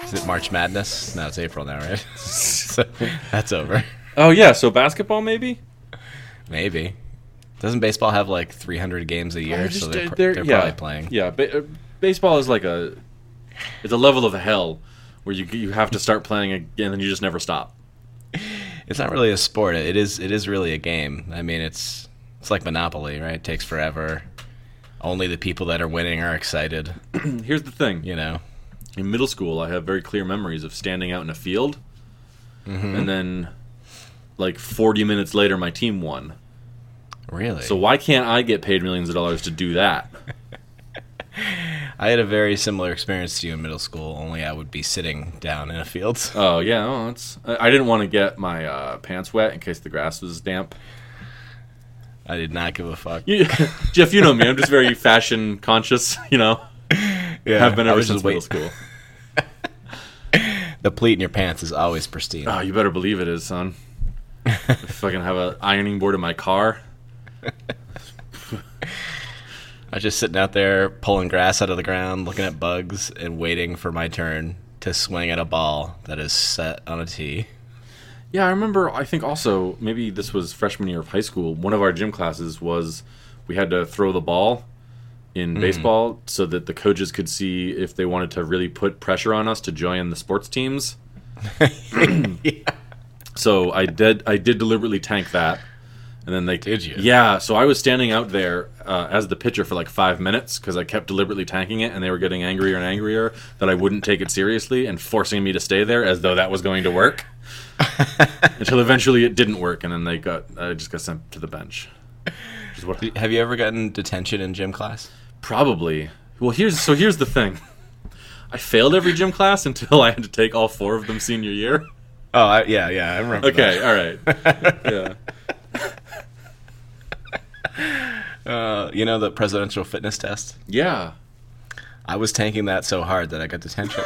Is it March Madness? No, it's April now, right? So that's over. Oh, yeah, so basketball maybe? Maybe. Doesn't baseball have like 300 games a year? So they're probably playing. Yeah, baseball is like it's a level of hell where you have to start playing again and you just never stop. It's not really a sport. It is really a game. I mean, it's like Monopoly, right? It takes forever. Only the people that are winning are excited. Here's the thing. You know? In middle school, I have very clear memories of standing out in a field, and then like 40 minutes later, my team won. Really? So why can't I get paid millions of dollars to do that? I had a very similar experience to you in middle school, only I would be sitting down in a field. Oh, yeah. I didn't want to get my pants wet in case the grass was damp. I did not give a fuck. Jeff, you know me. I'm just very fashion conscious, you know. Yeah, Have been ever since middle school. The pleat in your pants is always pristine. Oh, you better believe it is, son. If I can have an ironing board in my car. I was just sitting out there pulling grass out of the ground, looking at bugs, and waiting for my turn to swing at a ball that is set on a tee. Yeah, I remember, I think also, maybe this was freshman year of high school, one of our gym classes was we had to throw the ball in baseball so that the coaches could see if they wanted to really put pressure on us to join the sports teams. Yeah. So I did deliberately tank that. And then Did you? Yeah, so I was standing out there as the pitcher for like 5 minutes because I kept deliberately tanking it, and they were getting angrier and angrier that I wouldn't take it seriously and forcing me to stay there as though that was going to work. Until eventually it didn't work, and then I just got sent to the bench. Have you ever gotten detention in gym class? Probably. Well, here's the thing. I failed every gym class until I had to take all 4 of them senior year. Oh, yeah, I remember. Okay, all right. Yeah. You know the presidential fitness test? Yeah. I was tanking that so hard that I got detention.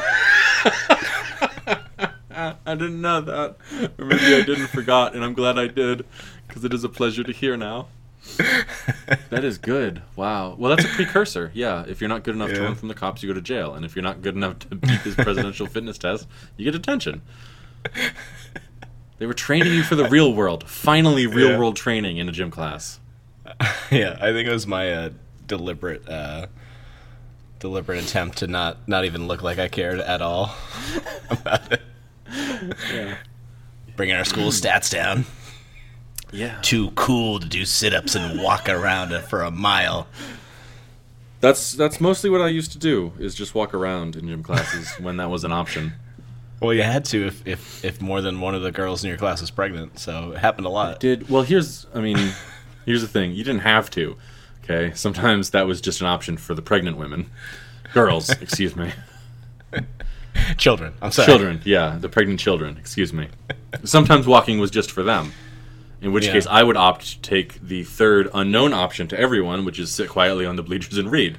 I didn't know that. Or maybe I didn't forgot, and I'm glad I did, because it is a pleasure to hear now. That is good. Wow. Well, that's a precursor. Yeah, if you're not good enough to run from the cops, you go to jail. And if you're not good enough to beat this presidential fitness test, you get detention. They were training you for the real world. Finally, real world training in a gym class. Yeah, I think it was my deliberate attempt to not even look like I cared at all about it. Yeah. Bringing our school stats down. Yeah. Too cool to do sit-ups and walk around for a mile. That's mostly what I used to do, is just walk around in gym classes when that was an option. Well, you had to if more than one of the girls in your class was pregnant, so it happened a lot. Here's the thing. You didn't have to, okay? Sometimes that was just an option for the pregnant women. Girls, excuse me. Children, I'm sorry. Children, yeah, the pregnant children, excuse me. Sometimes walking was just for them. In which case, I would opt to take the third unknown option to everyone, which is sit quietly on the bleachers and read.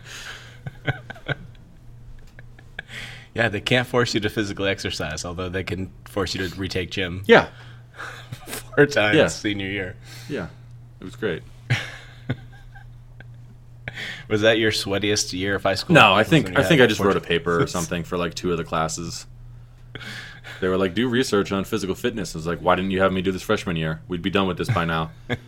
Yeah, they can't force you to physically exercise, although they can force you to retake gym. Yeah. 4 times senior year. Yeah, it was great. Was that your sweatiest year of high school? No, I think I just wrote a paper or something for like 2 of the classes. They were like, do research on physical fitness. I was like, why didn't you have me do this freshman year? We'd be done with this by now.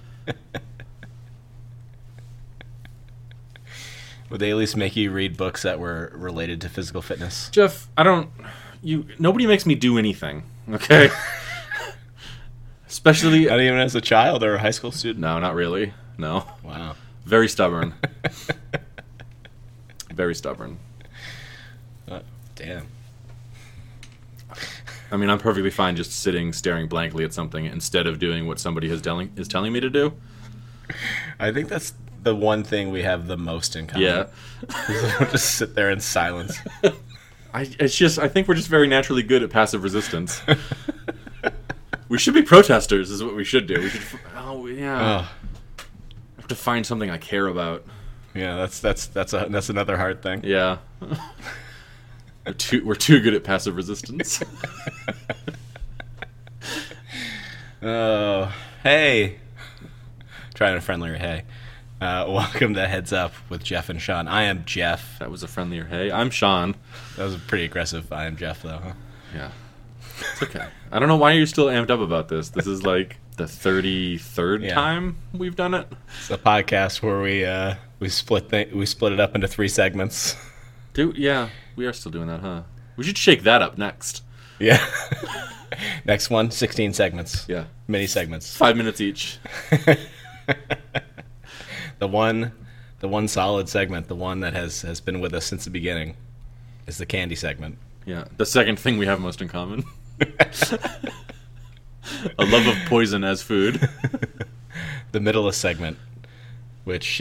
Would they at least make you read books that were related to physical fitness? Jeff, nobody makes me do anything, okay? Especially... Not even as a child or a high school student? No, not really. No. Wow. Very stubborn. Very stubborn. Damn. I mean, I'm perfectly fine just sitting, staring blankly at something instead of doing what somebody is telling me to do. I think that's the one thing we have the most in common. Yeah. Just sit there in silence. I think we're just very naturally good at passive resistance. We should be protesters, is what we should do. We should. Oh yeah. I have to find something I care about. Yeah, that's another hard thing. Yeah. We're too good at passive resistance. Oh, hey. Trying a friendlier hey. Welcome to Heads Up with Jeff and Sean. I am Jeff. That was a friendlier hey. I'm Sean. That was a pretty aggressive I am Jeff, though, huh? Yeah. It's okay. I don't know why you're still amped up about this. This is like the 33rd time we've done it. It's a podcast where we split it up into 3 segments. Dude, yeah. We are still doing that, huh? We should shake that up next. Yeah. Next one, 16 segments. Yeah. Mini segments. 5 minutes each. The one solid segment, the one that has been with us since the beginning, is the candy segment. Yeah. The second thing we have most in common. A love of poison as food. The middleist segment, which,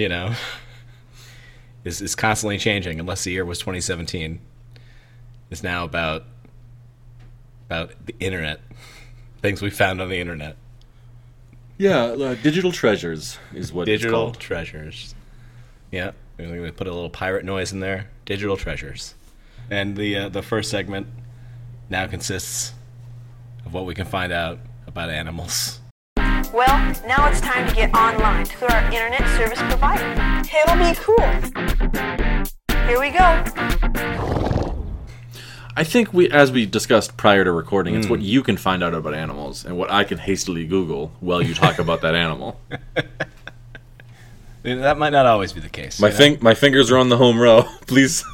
is constantly changing, unless the year was 2017, is now about the internet. Things we found on the internet. Yeah, digital treasures is what it's called. Digital treasures. Yeah, we're going to put a little pirate noise in there. Digital treasures. And the first segment now consists of what we can find out about animals. Well, now it's time to get online through our internet service provider. It'll be cool. Here we go. I think as we discussed prior to recording, it's what you can find out about animals and what I can hastily Google while you talk about that animal. That might not always be the case. My fingers are on the home row. Please,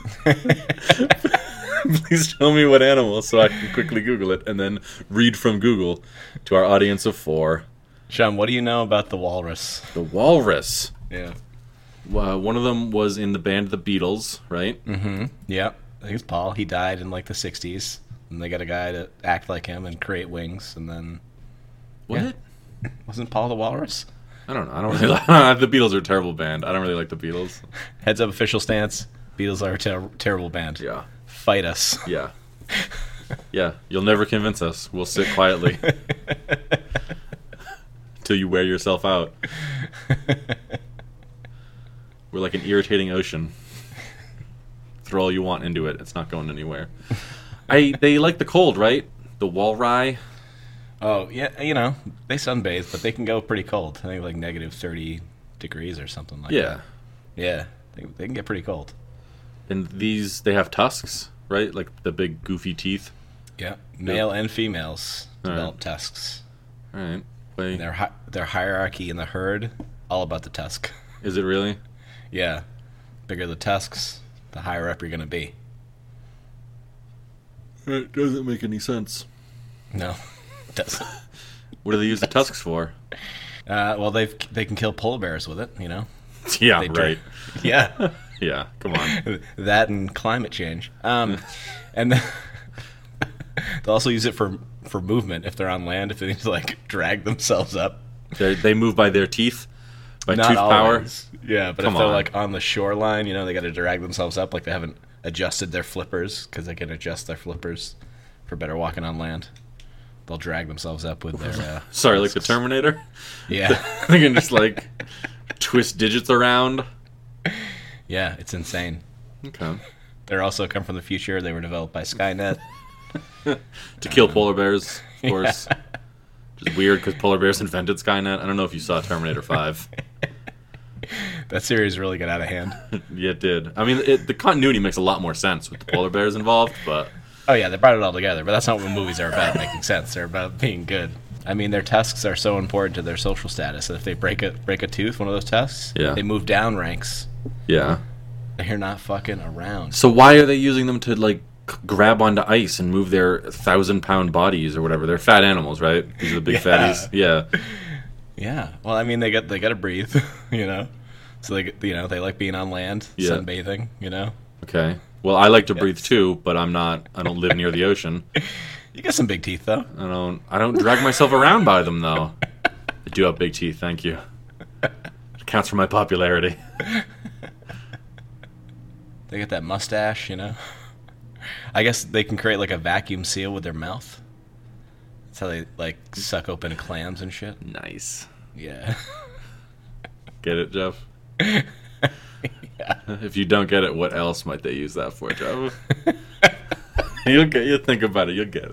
please show me what animal so I can quickly Google it and then read from Google to our audience of 4. Sean, what do you know about the walrus? The walrus. Yeah. One of them was in the band The Beatles, right? Mm-hmm. Yeah. I think it's Paul. He died in like the 60s. And they got a guy to act like him and create wings. And then... What? Yeah. Wasn't Paul the Walrus? I don't know. I don't really like... The Beatles are a terrible band. I don't really like the Beatles. Heads up official stance. Beatles are a terrible band. Yeah. Fight us. Yeah. Yeah. You'll never convince us. We'll sit quietly. Till you wear yourself out. We're like an irritating ocean. Throw all you want into it. It's not going anywhere. They like the cold, right? The walrus. Oh, yeah. They sunbathe, but they can go pretty cold. I think like negative 30 degrees or something like that. Yeah. They can get pretty cold. And they have tusks, right? Like the big goofy teeth. Yeah. Male and females develop tusks. All right. Their hierarchy in the herd, all about the tusk. Is it really? Yeah. Bigger the tusks, the higher up you're going to be. It doesn't make any sense. No, it doesn't. What do they use the tusks for? Well, they can kill polar bears with it, Yeah, right. Yeah. Yeah, come on. That and climate change. And they'll also use it for movement if they're on land, if they need to, like, drag themselves up. They move by their teeth? By Not tooth always. power? Yeah, but Come if they're on. like on the shoreline, they got to drag themselves up, like they haven't adjusted their flippers, because they can adjust their flippers for better walking on land. They'll drag themselves up with their Sorry, like the tusks. Terminator? Yeah. They can just, like, twist digits around. Yeah, it's insane. Okay. They're also come from the future. They were developed by Skynet. To kill polar bears, of course. Which is weird, because polar bears invented Skynet. I don't know if you saw Terminator 5. That series really got out of hand. Yeah, it did. I mean, the continuity makes a lot more sense with the polar bears involved, but... Oh, yeah, they brought it all together, but that's not what movies are about, making sense. They're about being good. I mean, their tusks are so important to their social status that if they break a tooth, one of those tusks, they move down ranks. Yeah. They're not fucking around. So why are they using them to, like, grab onto ice and move their 1,000-pound bodies or whatever? They're fat animals, right? These are the big fatties. Yeah. Yeah. Well, I mean, they got to breathe, So they like being on land, sunbathing, Okay. Well, I like to breathe too, but I don't live near the ocean. You got some big teeth, though. I don't drag myself around by them, though. I do have big teeth, thank you. It counts for my popularity. They got that mustache, I guess they can create like a vacuum seal with their mouth. That's how they like suck open clams and shit. Nice. Yeah. Get it, Jeff? Yeah. If you don't get it, what else might they use that for, Jeff? You'll think about it. You'll get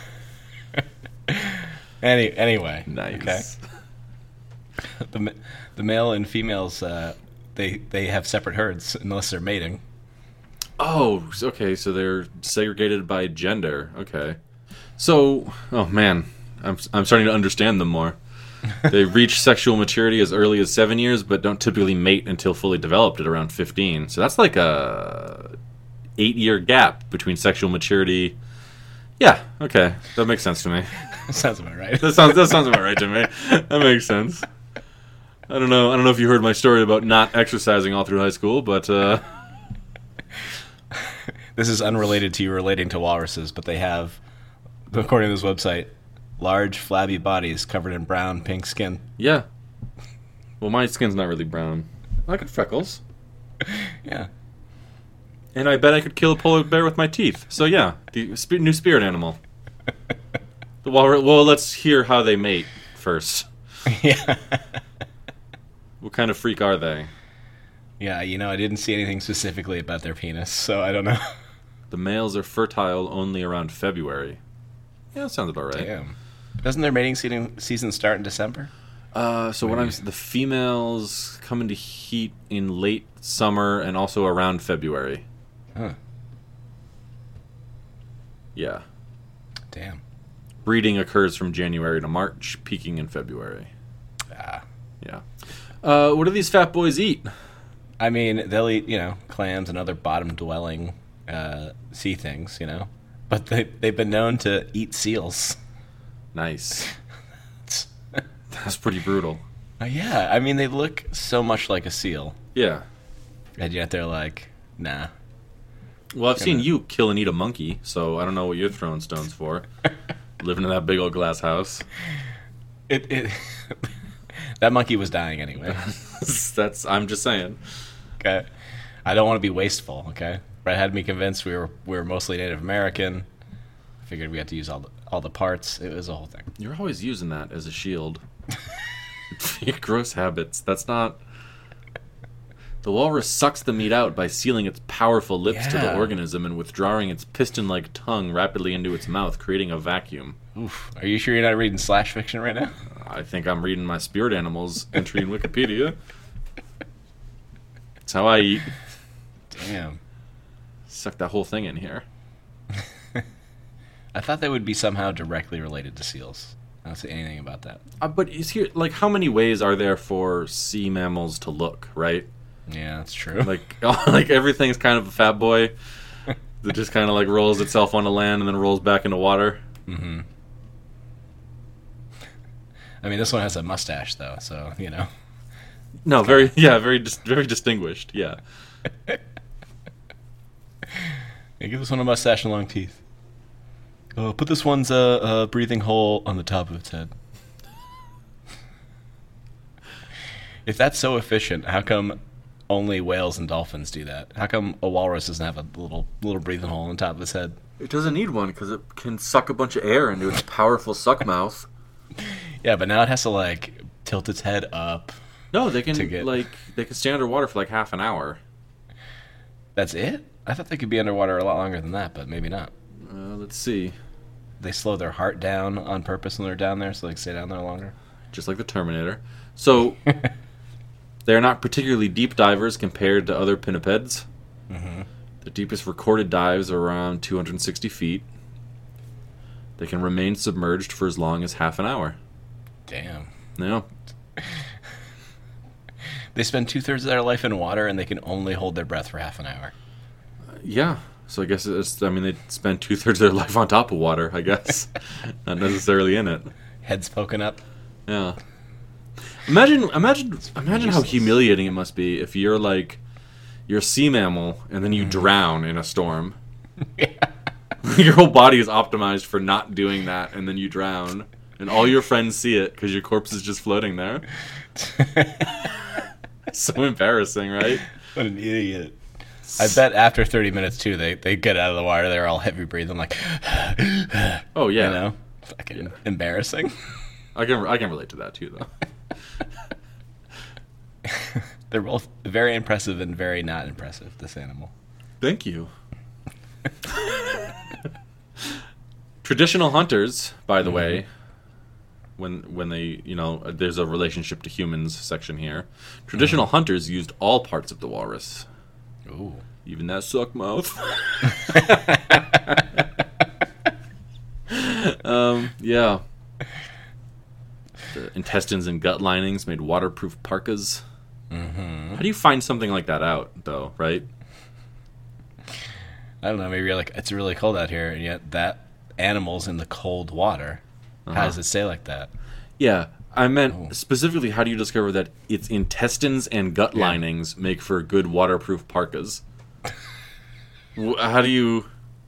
it. Anyway. Nice. Okay. The male and females, they have separate herds unless they're mating. Oh, okay. So they're segregated by gender. Okay. So, oh man, I'm starting to understand them more. They reach sexual maturity as early as 7 years, but don't typically mate until fully developed at around 15. So that's like a 8-year gap between sexual maturity. Yeah. Okay, that makes sense to me. Sounds about right. That sounds about right to me. That makes sense. I don't know if you heard my story about not exercising all through high school, but This is unrelated to you relating to walruses, but they have, according to this website, large, flabby bodies covered in brown, pink skin. yeah. Well, my skin's not really brown. I got freckles. Yeah. And I bet I could kill a polar bear with my teeth. So yeah, the new spirit animal. Well, let's hear how they mate first. Yeah. What kind of freak are they? Yeah, I didn't see anything specifically about their penis, so I don't know. The males are fertile only around February. Yeah, that sounds about right. Damn. Doesn't their mating season start in December? The females come into heat in late summer and also around February. Huh. Yeah. Damn. Breeding occurs from January to March, peaking in February. Ah. Yeah. What do these fat boys eat? I mean, they'll eat, clams and other bottom-dwelling sea things, But they've been known to eat seals. Nice. That's pretty brutal. Yeah, I mean, they look so much like a seal. Yeah. And yet they're like, nah. Well, I've seen you kill and eat a monkey, so I don't know what you're throwing stones for. Living in that big old glass house. That monkey was dying anyway. I'm just saying. Okay. I don't want to be wasteful, okay? Brett had me convinced we were mostly Native American. I figured we had to use all the parts. It was a whole thing. You're always using that as a shield. Your gross habits. That's not... The walrus sucks the meat out by sealing its powerful lips to the organism and withdrawing its piston-like tongue rapidly into its mouth, creating a vacuum. Oof. Are you sure you're not reading slash fiction right now? I think I'm reading my spirit animals entry in Wikipedia. That's how I eat. Damn. Suck that whole thing in here. I thought they would be somehow directly related to seals. I don't see anything about that. But is here how many ways are there for sea mammals to look, right? Yeah, that's true. Like everything's kind of a fat boy that just kind of like rolls itself onto land and then rolls back into water. Mm-hmm. I mean, this one has a mustache though, so No, very distinguished. Yeah. Give this one a mustache and long teeth. Put this one's breathing hole on the top of its head. If that's so efficient, how come only whales and dolphins do that? How come a walrus doesn't have a little breathing hole on top of its head? It doesn't need one because it can suck a bunch of air into its powerful suck mouth. Yeah, but now it has to tilt its head up. No, they can they can stay underwater for half an hour. That's it? I thought they could be underwater a lot longer than that, but maybe not. Let's see. They slow their heart down on purpose when they're down there, so they can stay down there longer. Just like the Terminator. So they're not particularly deep divers compared to other pinnipeds. Mm-hmm. The deepest recorded dives are around 260 feet. They can remain submerged for as long as half an hour. Damn. Yeah. They spend 2/3 of their life in water, and they can only hold their breath for half an hour. Yeah. So I guess they spend 2/3 of their life on top of water, I guess. Not necessarily in it. Heads poking up. Yeah. Imagine how humiliating it must be if you're a sea mammal and then you drown in a storm. Yeah. Your whole body is optimized for not doing that, and then you drown, and all your friends see it because your corpse is just floating there. So embarrassing, right? What an idiot. I bet after 30 minutes, too, they get out of the water, they're all heavy breathing, oh, yeah. Fucking embarrassing. I can relate to that, too, though. They're both very impressive and very not impressive, this animal. Thank you. Traditional hunters, by the way, when they, there's a relationship to humans section here. Traditional hunters used all parts of the walrus. Ooh. Even that suck mouth. Yeah. The intestines and gut linings made waterproof parkas. Mm-hmm. How do you find something like that out, though, right? I don't know. Maybe you're like, it's really cold out here, and yet that animal's in the cold water. How does it say like that? Yeah, I meant specifically, how do you discover that its intestines and gut linings make for good waterproof parkas? How do you...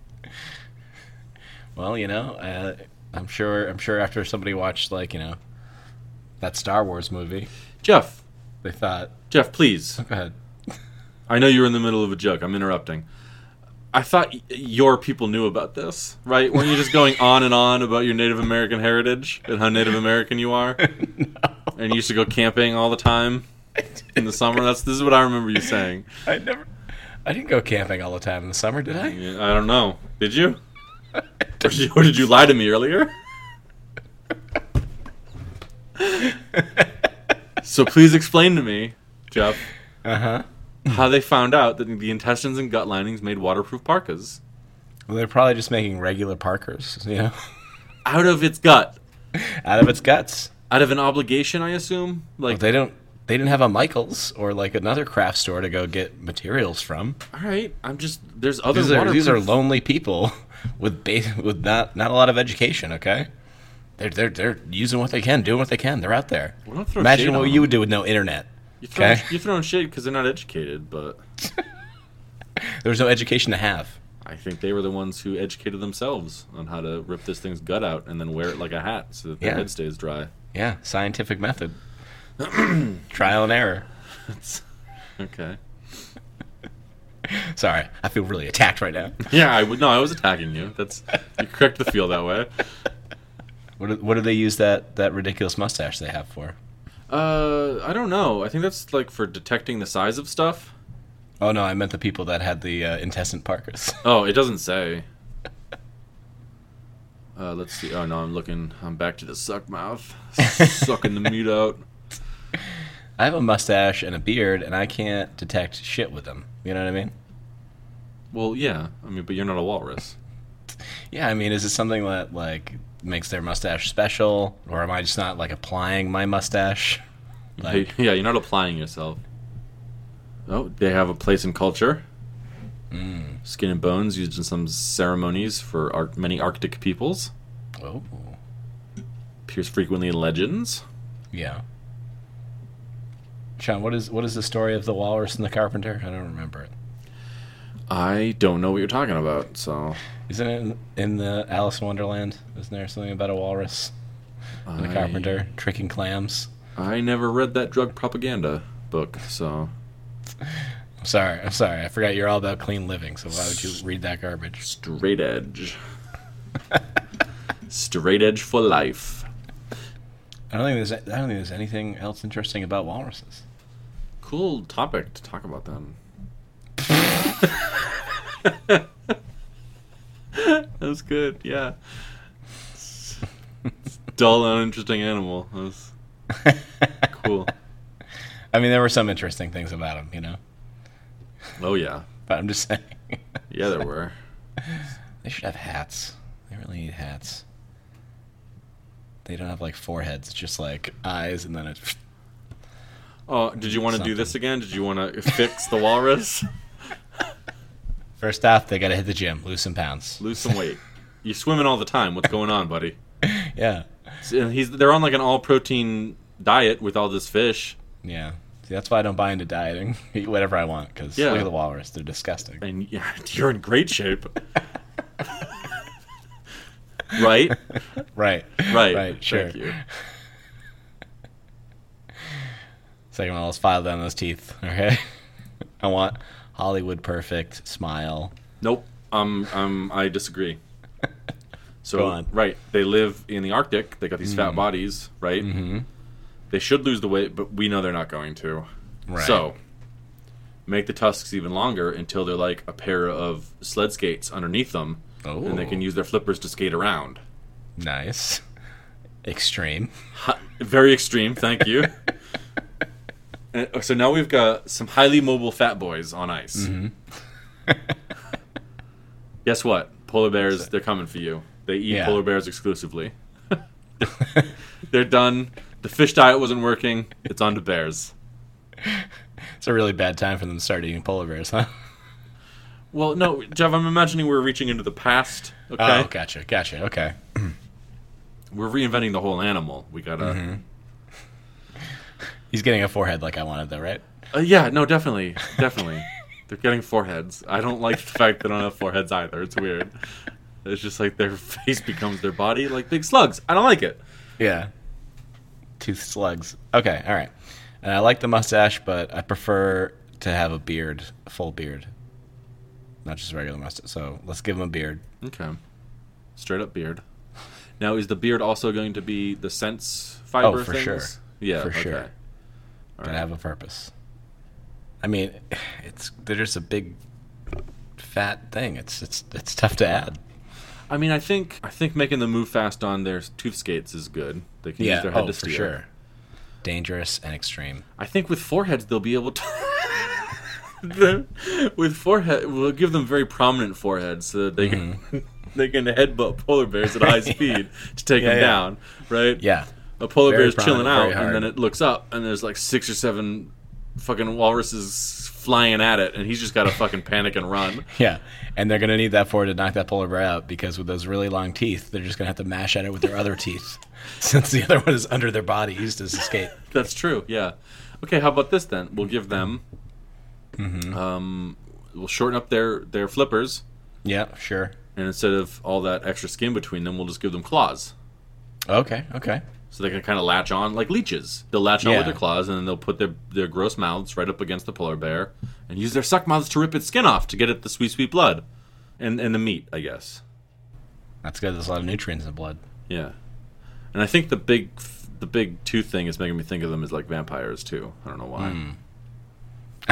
Well, I'm sure after somebody watched, that Star Wars movie, Jeff, they thought... Jeff, please. Go ahead. I know you're in the middle of a joke. I'm interrupting. I thought your people knew about this, right? Weren't you just going on and on about your Native American heritage and how Native American you are? No. And you used to go camping all the time in the summer? This is what I remember you saying. I didn't go camping all the time in the summer, did I? Yeah, I don't know. Did you? Or did you lie to me earlier? So please explain to me, Jeff, how they found out that the intestines and gut linings made waterproof parkas. Well, they're probably just making regular parkers, Out of its gut. Out of its guts. Out of an obligation, I assume? They didn't have a Michael's or another craft store to go get materials from. All right, there's other waterproof... These are lonely people with not a lot of education, okay? They're using what they can, doing what they can. They're out there. Well, don't throw Imagine shade what on you would do with no internet. You're throwing shade because they're not educated, but... There was no education to have. I think they were the ones who educated themselves on how to rip this thing's gut out and then wear it like a hat so that their head stays dry. Yeah, scientific method. Trial and error. Okay. Sorry, I feel really attacked right now. Yeah, I was attacking you. You're correct to feel that way. What do they use that ridiculous mustache they have for? I don't know. I think that's for detecting the size of stuff. Oh no, I meant the people that had the intestine parkas. Oh, it doesn't say. Let's see. Oh no, I'm back to the suck mouth, sucking the meat out. I have a mustache and a beard, and I can't detect shit with them. You know what I mean? Well, yeah. But you're not a walrus. Yeah, is it something that makes their mustache special, or am I just not applying my mustache? Yeah, you're not applying yourself. Oh, they have a place in culture. Skin and bones used in some ceremonies for many Arctic peoples. Oh. Appears frequently in legends. Yeah. Sean, what is the story of the walrus and the carpenter? I don't remember it. I don't know what you're talking about, so... Isn't it in the Alice in Wonderland? Isn't there something about a walrus and a carpenter tricking clams? I never read that drug propaganda book, so... I'm sorry. I forgot you're all about clean living, so why would you read that garbage? Straight edge. Straight edge for life. I don't think there's anything else interesting about walruses. Cool topic to talk about then. That was good, yeah. Dull, uninteresting animal. That was cool. There were some interesting things about him, Oh, yeah. But I'm just saying. Yeah, there were. They should have hats. They really need hats. They don't have, foreheads. It's just, eyes, and then it's... Oh, did you want to do this again? Did you want to fix the walrus? First off, they got to hit the gym. Lose some pounds. Lose some weight. You're swimming all the time. What's going on, buddy? Yeah. And they're on, an all-protein diet with all this fish. Yeah. See, that's why I don't buy into dieting. Eat whatever I want, because look at the walrus. They're disgusting. And you're in great shape. Right? Right. Sure. Thank you. Second one, let's file down those teeth, okay? I want Hollywood perfect smile. Nope. I disagree. So, Go on. Right. They live in the Arctic. They got these fat bodies, right? Mm-hmm. They should lose the weight, but we know they're not going to. Right. So, make the tusks even longer until they're like a pair of sled skates underneath them. Oh. And they can use their flippers to skate around. Nice. Extreme. Very extreme, thank you. So now we've got some highly mobile fat boys on ice. Mm-hmm. Guess what? Polar bears, they're coming for you. They eat polar bears exclusively. They're done. The fish diet wasn't working. It's on to bears. It's a really bad time for them to start eating polar bears, huh? Well, no, Jeff, I'm imagining we're reaching into the past. Okay. Oh, gotcha. Okay. We're reinventing the whole animal. We gotta. Mm-hmm. He's getting a forehead like I wanted, though, right? Yeah, no, definitely. They're getting foreheads. I don't like the fact they don't have foreheads either. It's weird. It's just like their face becomes their body, like big slugs. I don't like it. Yeah. Tooth slugs. Okay, all right. And I like the mustache, but I prefer to have a beard, a full beard. Not just a regular mustache. So let's give him a beard. Okay. Straight up beard. Now, is the beard also going to be the sense fiber for things? sure. Yeah, for okay. sure. All Gotta right. have a purpose. I mean, they're just a big, fat thing. It's tough to add. I mean, I think making them move fast on their tooth skates is good. They can use their head to steer. For sure. Dangerous and extreme. I think with foreheads they'll be able to. With forehead, we'll give them very prominent foreheads so that they can they can headbutt polar bears at high speed to take them down. Right? Yeah. A polar Very bear's chilling prominent, out, very and then hard. it looks up, and there's like 6 or 7 fucking walruses flying at it, and he's just got to fucking panic and run. Yeah, and they're going to need that forehead to knock that polar bear out, because with those really long teeth, they're just going to have to mash at it with their other teeth, since the other one is under their body, used as escape. That's true, yeah. Okay, how about this then? We'll give them... we'll shorten up their flippers, Yeah, sure. and instead of all that extra skin between them, we'll just give them claws. Okay. So they can kind of latch on like leeches. They'll latch on Yeah. with their claws, and then they'll put their gross mouths right up against the polar bear and use their suck mouths to rip its skin off to get at the sweet, sweet blood. And the meat, I guess. That's good. There's a lot of nutrients in blood. Yeah. And I think the big tooth thing is making me think of them as like vampires, too. I don't know why.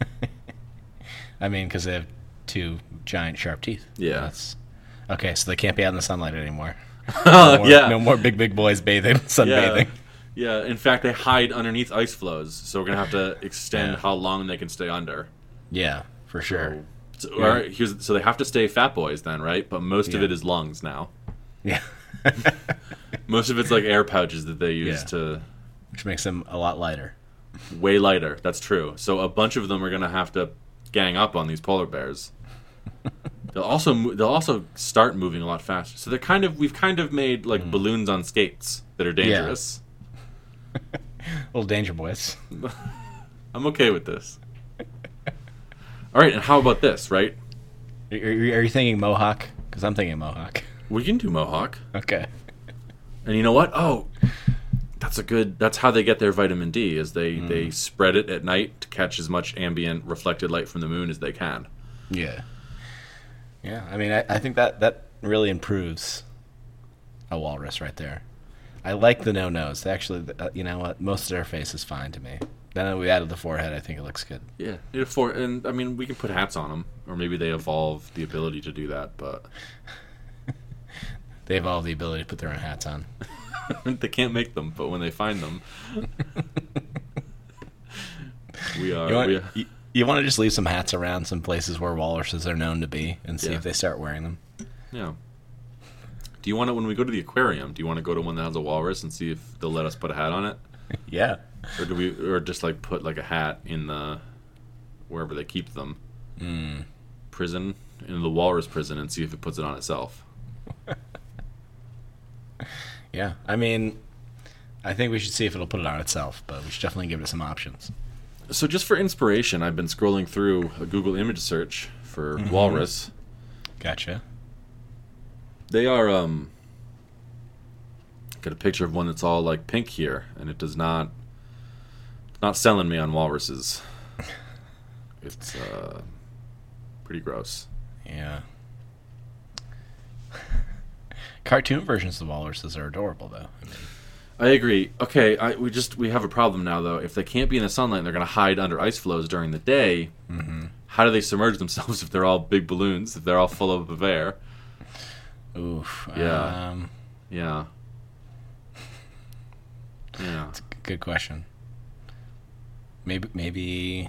I mean, because they have 2 giant sharp teeth. Yeah. That's okay. So they can't be out in the sunlight anymore. Yeah. No more big boys bathing, sunbathing. Yeah, in fact, they hide underneath ice floes, so we're going to have to extend Yeah. how long they can stay under. Yeah, for sure. So, all right, so they have to stay fat boys then, right? But most of Yeah. it is lungs now. Yeah. Most of it's like air pouches that they use Yeah. to... Which makes them a lot lighter. Way lighter, that's true. So a bunch of them are going to have to gang up on these polar bears. They'll also start moving a lot faster. So we've kind of made like balloons on skates that are dangerous. Little danger boys. I'm okay with this. All right, and how about this, right? Are you thinking mohawk? Because I'm thinking mohawk. We can do mohawk. Okay. And you know what? Oh, that's how they get their vitamin D, is they spread it at night to catch as much ambient reflected light from the moon as they can. Yeah. Yeah, I mean, I think that really improves a walrus right there. I like the no-nose. They actually, you know what? Most of their face is fine to me. Then that we added the forehead, I think it looks good. Yeah, and I mean, we can put hats on them, or maybe they evolve the ability to do that, but They evolve the ability to put their own hats on. they can't make them. But when they find them, You want to just leave some hats around some places where walruses are known to be and see Yeah. if they start wearing them. Yeah. Do you want to, when we go to the aquarium, do you want to go to one that has a walrus and see if they'll let us put a hat on it? Yeah. Or just like put like a hat in the, wherever they keep them. Prison, in the walrus prison, and see if it puts it on itself. Yeah. I mean, I think we should see if it'll put it on itself, but we should definitely give it some options. So just for inspiration, I've been scrolling through a Google image search for walrus. Gotcha. They are, got a picture of one that's all like pink here, and it does not selling me on walruses. It's, pretty gross. Yeah. Cartoon versions of the walruses are adorable, though. I mean, I agree. Okay, we have a problem now, though. If they can't be in the sunlight and they're going to hide under ice floes during the day, how do they submerge themselves if they're all big balloons, if they're all full of air? oof. Yeah. Yeah. Yeah. It's a good question. Maybe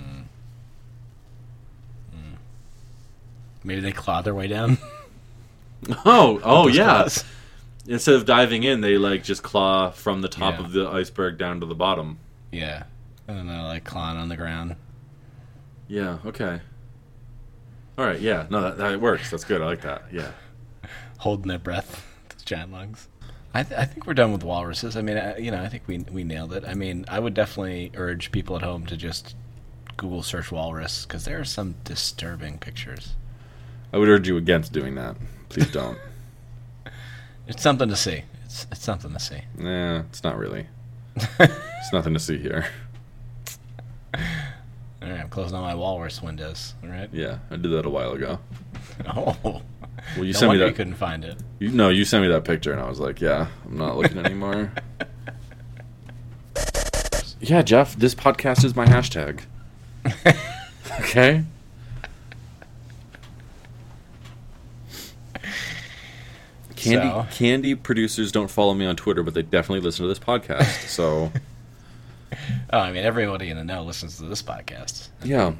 they claw their way down. Oh Those yeah. claws. Instead of diving in, they like just claw from the top Yeah. of the iceberg down to the bottom. Yeah, and then they're like clawing on the ground. Yeah. Okay. All right. Yeah. No, that works. That's good. I like that. Yeah. Holding their breath, those giant lungs. I think we're done with walruses. I mean, I think we nailed it. I mean, I would definitely urge people at home to just Google search walrus because there are some disturbing pictures. I would urge you against doing that. Please don't. It's something to see. It's something to see. Nah, it's not really. It's nothing to see here. All right, I'm closing all my walrus windows. All right. Yeah, I did that a while ago. Oh. Well, you No sent me wonder that. you couldn't find it. You sent me that picture, and I was like, yeah, I'm not looking anymore. Yeah, Jeff, this podcast is my hashtag. Okay? Candy producers don't follow me on Twitter, but they definitely listen to this podcast. So, Oh, I mean, everybody in the know listens to this podcast. yeah.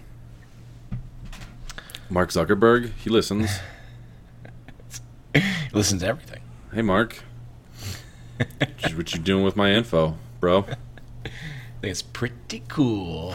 Mark Zuckerberg, he listens. He listens to everything. Hey, Mark. What you doing with my info, bro? I think it's pretty cool.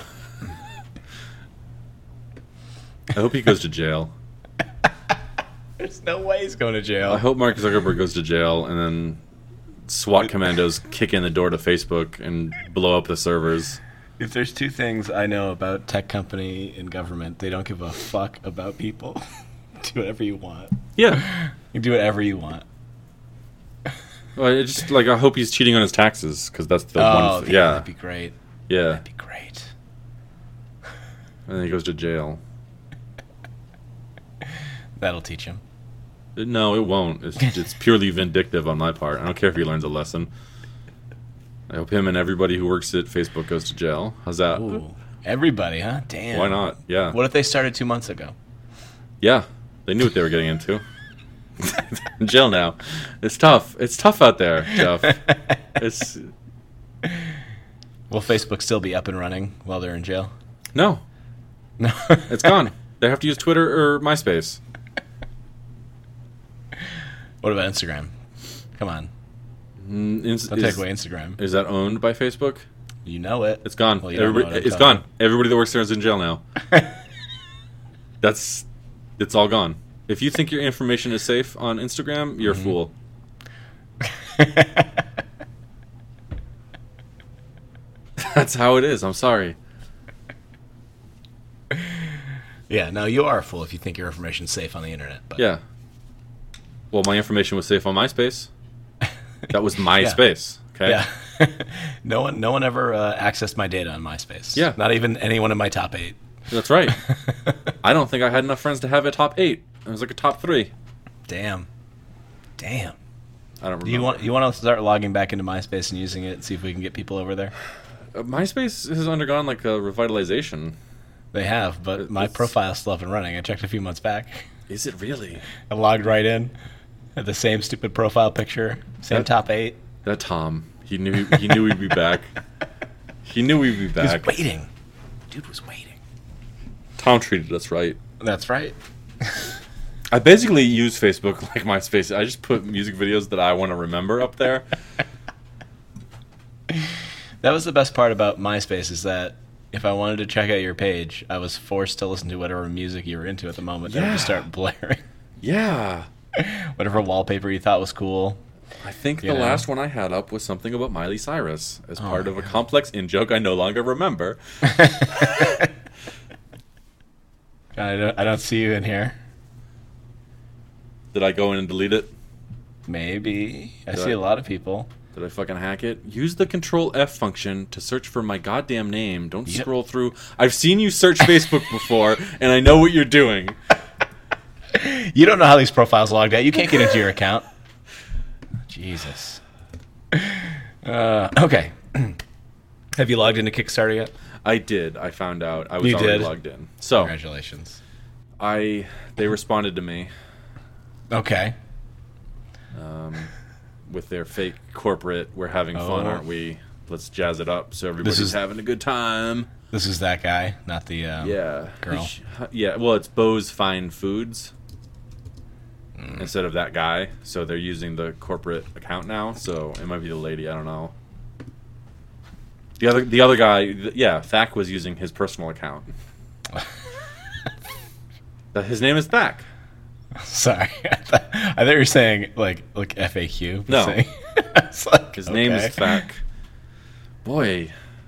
I hope he goes to jail. There's no way he's going to jail. I hope Mark Zuckerberg goes to jail, and then SWAT commandos kick in the door to Facebook and blow up the servers. If there's two things I know about tech company and government, they don't give a fuck about people. Do whatever you want. Yeah. You do whatever you want. Well, it's just like I hope he's cheating on his taxes because that's the one. Yeah, That'd be great. yeah. That'd be great. And then he goes to jail. That'll teach him. No, it won't. It's purely vindictive on my part. I don't care if he learns a lesson. I hope him and everybody who works at Facebook goes to jail. How's that? Ooh, everybody, huh? Damn. Why not? Yeah. What if they started 2 months ago? Yeah. They knew what they were getting into. In jail now. It's tough. It's tough out there, Jeff. It's Will Facebook still be up and running while they're in jail? no. No. It's gone. They have to use Twitter or MySpace. What about Instagram? Come on. Don't take away Instagram. Is that owned by Facebook? You know it. It's gone. Well, you don't know what I'm It's talking gone. Everybody that works there is in jail now. It's all gone. If you think your information is safe on Instagram, you're a fool. That's how it is. I'm sorry. Yeah, no, you are a fool if you think your information's safe on the internet. But Yeah. Well, my information was safe on MySpace. That was my Yeah. space. Okay. Yeah. No one ever accessed my data on MySpace. Yeah. Not even anyone in my top 8. That's right. I don't think I had enough friends to have a top 8. It was like a top 3. Damn. I don't remember. Do you want to start logging back into MySpace and using it and see if we can get people over there? MySpace has undergone like a revitalization. They have, but my profile's still up and running. I checked a few months back. Is it really? I logged right in. Had the same stupid profile picture, same top 8. That Tom, he knew we'd be back. He knew we'd be He back. was waiting. Dude was waiting. Tom treated us right. That's right. I basically use Facebook like MySpace. I just put music videos that I want to remember up there. That was the best part about MySpace is that if I wanted to check out your page, I was forced to listen to whatever music you were into at the moment. It would just Yeah. start blaring. Yeah. Whatever wallpaper you thought was cool. I think You the know? last one I had up was something about Miley Cyrus as part my of a complex in-joke I no longer remember. I don't see you in here. Did I go in and delete it? Maybe. I Did see I- a lot of people. Did I fucking hack it? Use the Control F function to search for my goddamn name. Don't Yep. scroll through. I've seen you search Facebook before, and I know what you're doing. You don't know how these profiles logged out. You can't get into your account. Jesus. Okay. Have you logged into Kickstarter yet? I did. I found out. I was You already did? logged in. So Congratulations. they responded to me. Okay. with their fake corporate, we're having fun, aren't we? Let's jazz it up so everybody's having a good time. This is that guy, not the girl. Yeah, well, it's Bo's Fine Foods instead of that guy. So they're using the corporate account now. So it might be the lady. I don't know. The other guy, Thack was using his personal account. His name is Thack. Sorry, I thought you were saying like FAQ. No, his name is Thack. Boy,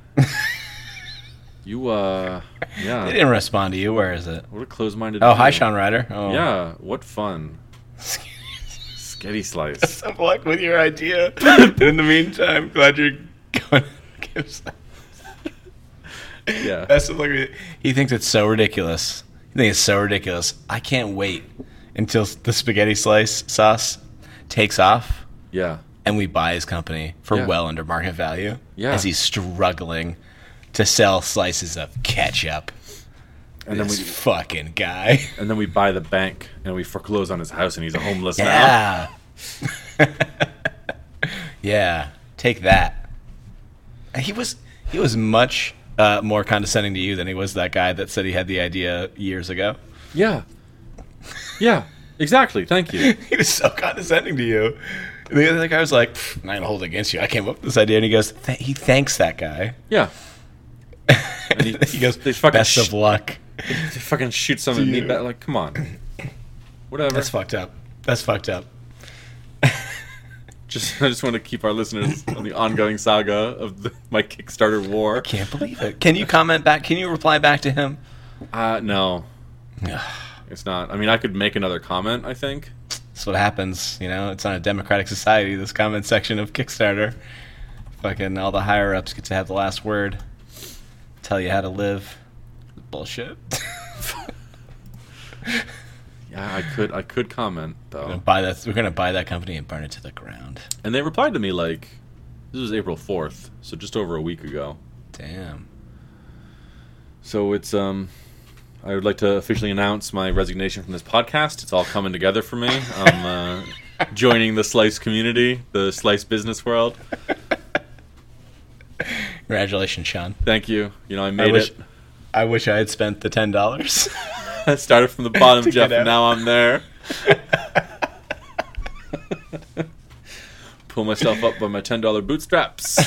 you They didn't respond to you. Where is it? What a close-minded. Oh, hi, Sean Ryder. Oh. Yeah, what fun. Sketty Slice. Best of luck with your idea. In the meantime, glad you're going to give some. Yeah. Best of luck. He thinks it's so ridiculous. He thinks it's so ridiculous. I can't wait until the spaghetti slice sauce takes off. Yeah. And we buy his company for well under market value. Yeah. As he's struggling to sell slices of ketchup. And this fucking guy. And then we buy the bank and we foreclose on his house and he's a homeless now. Yeah. Take that. He was much more condescending to you than he was that guy that said he had the idea years ago. Yeah. Yeah. Exactly. Thank you. He was so condescending to you. And the other guy was like, I'm not gonna hold it against you. I came up with this idea. And he goes, he thanks that guy. Yeah. And he goes, best of luck. They fucking shoot some at me back. Like, come on. Whatever. That's fucked up. I just want to keep our listeners on the ongoing saga of my Kickstarter war. I can't believe it. Can you comment back? Can you reply back to him? No. It's not. I mean, I could make another comment, I think. That's what happens. It's not a democratic society, this comment section of Kickstarter. Fucking all the higher-ups get to have the last word. Tell you how to live. Bullshit. Yeah, I could comment, though. We're gonna buy that company and burn it to the ground. And they replied to me like, this was April 4th, so just over a week ago. Damn. So it's, I would like to officially announce my resignation from this podcast. It's all coming together for me. I'm joining the Slice community, the Slice business world. Congratulations, Sean. Thank you. I made it. I wish I had spent the $10. I started from the bottom, Jeff, and now I'm there. Pull myself up by my $10 bootstraps.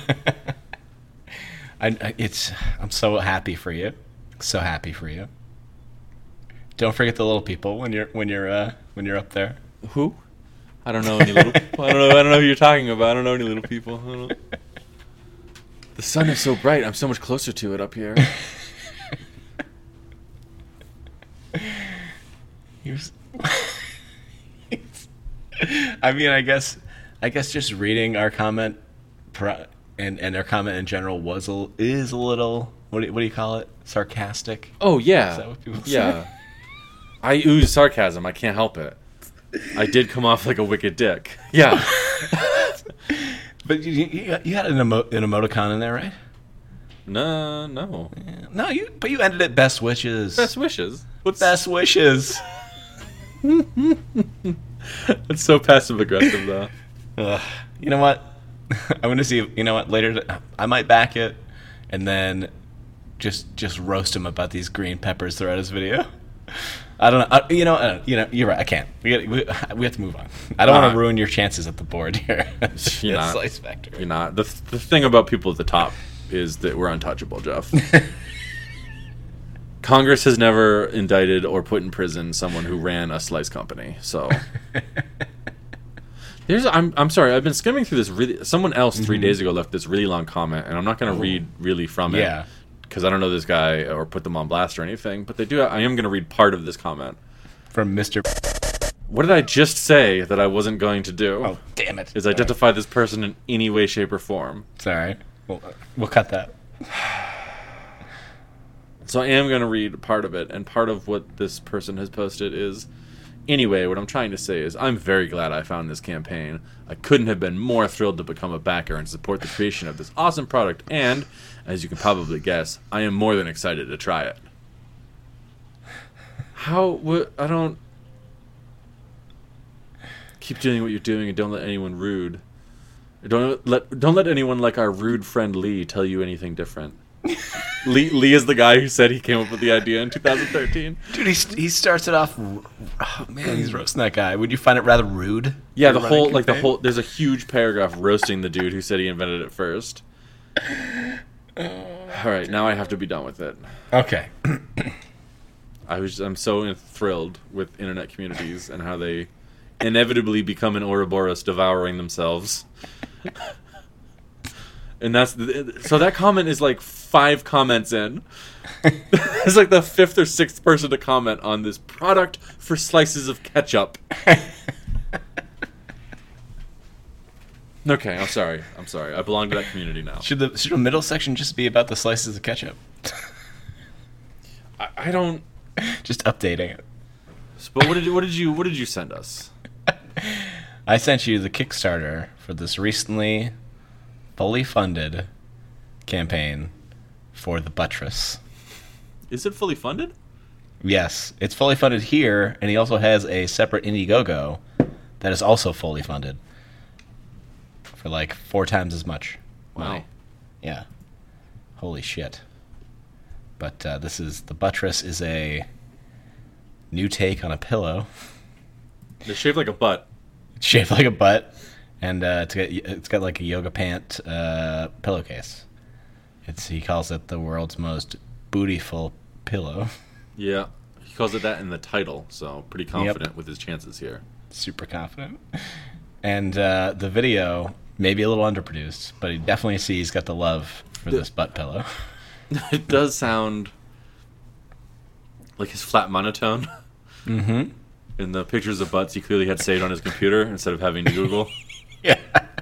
I'm so happy for you. So happy for you. Don't forget the little people when you're up there. Who? I don't know any little. I don't know who you're talking about. I don't know any little people. I don't know. The sun is so bright. I'm so much closer to it up here. I mean, I guess just reading our comment and our comment in general is a little, what do you call it? Sarcastic? Oh yeah. Is that what people say? Yeah. I ooze sarcasm. I can't help it. I did come off like a wicked dick. Yeah. But you had an emoticon in there, right? No. Yeah. No, but you ended it best wishes. Best wishes? What's best wishes? It's so passive aggressive though. You know what? I'm gonna see. You know what? Later, I might back it, and then just roast him about these green peppers throughout his video. I don't know. You're right. I can't. We have to move on. I don't want to ruin your chances at the board here. You're not. Slice Factory. You're not. The thing about people at the top is that we're untouchable, Jeff. Congress has never indicted or put in prison someone who ran a slice company. So I'm sorry. I've been skimming through this. Someone else 3 days ago left this really long comment, and I'm not going to read really from it. Yeah. Because I don't know this guy or put them on blast or anything. But I am going to read part of this comment from Mr. What did I just say that I wasn't going to do? Oh, damn it! Is identify this person in any way, shape, or form. Sorry. We'll cut that. So I am going to read part of it, and part of what this person has posted is, anyway, what I'm trying to say is, I'm very glad I found this campaign. I couldn't have been more thrilled to become a backer and support the creation of this awesome product, and, as you can probably guess, I am more than excited to try it. Keep doing what you're doing and don't let anyone rude. Don't let anyone like our rude friend Lee tell you anything different. Lee is the guy who said he came up with the idea in 2013. Dude, he starts it off. Oh man, he's roasting that guy. Would you find it rather rude? Yeah, the whole there's a huge paragraph roasting the dude who said he invented it first. All right, now I have to be done with it. Okay. I'm so thrilled with internet communities and how they inevitably become an Ouroboros devouring themselves. And so that comment is like 5 comments in. It's like the 5th or 6th person to comment on this product for slices of ketchup. Okay, I'm sorry. I belong to that community now. Should the middle section just be about the slices of ketchup? I don't. Just updating it. But what did you send us? I sent you the Kickstarter for this recently fully funded campaign for the buttress. Is it fully funded? Yes, it's fully funded here, and he also has a separate Indiegogo that is also fully funded for like 4 times as much. Wow. Yeah. Holy shit. But the buttress is a new take on a pillow. They're shaped like a butt. It's shaped like a butt, and it's got like a yoga pant pillowcase. He calls it the world's most bootyful pillow. Yeah, he calls it that in the title, so pretty confident with his chances here. Super confident. And the video may be a little underproduced, but you definitely see he's got the love for this butt pillow. It does sound like his flat monotone. Mm-hmm. In the pictures of butts he clearly had saved on his computer instead of having to Google. Yeah.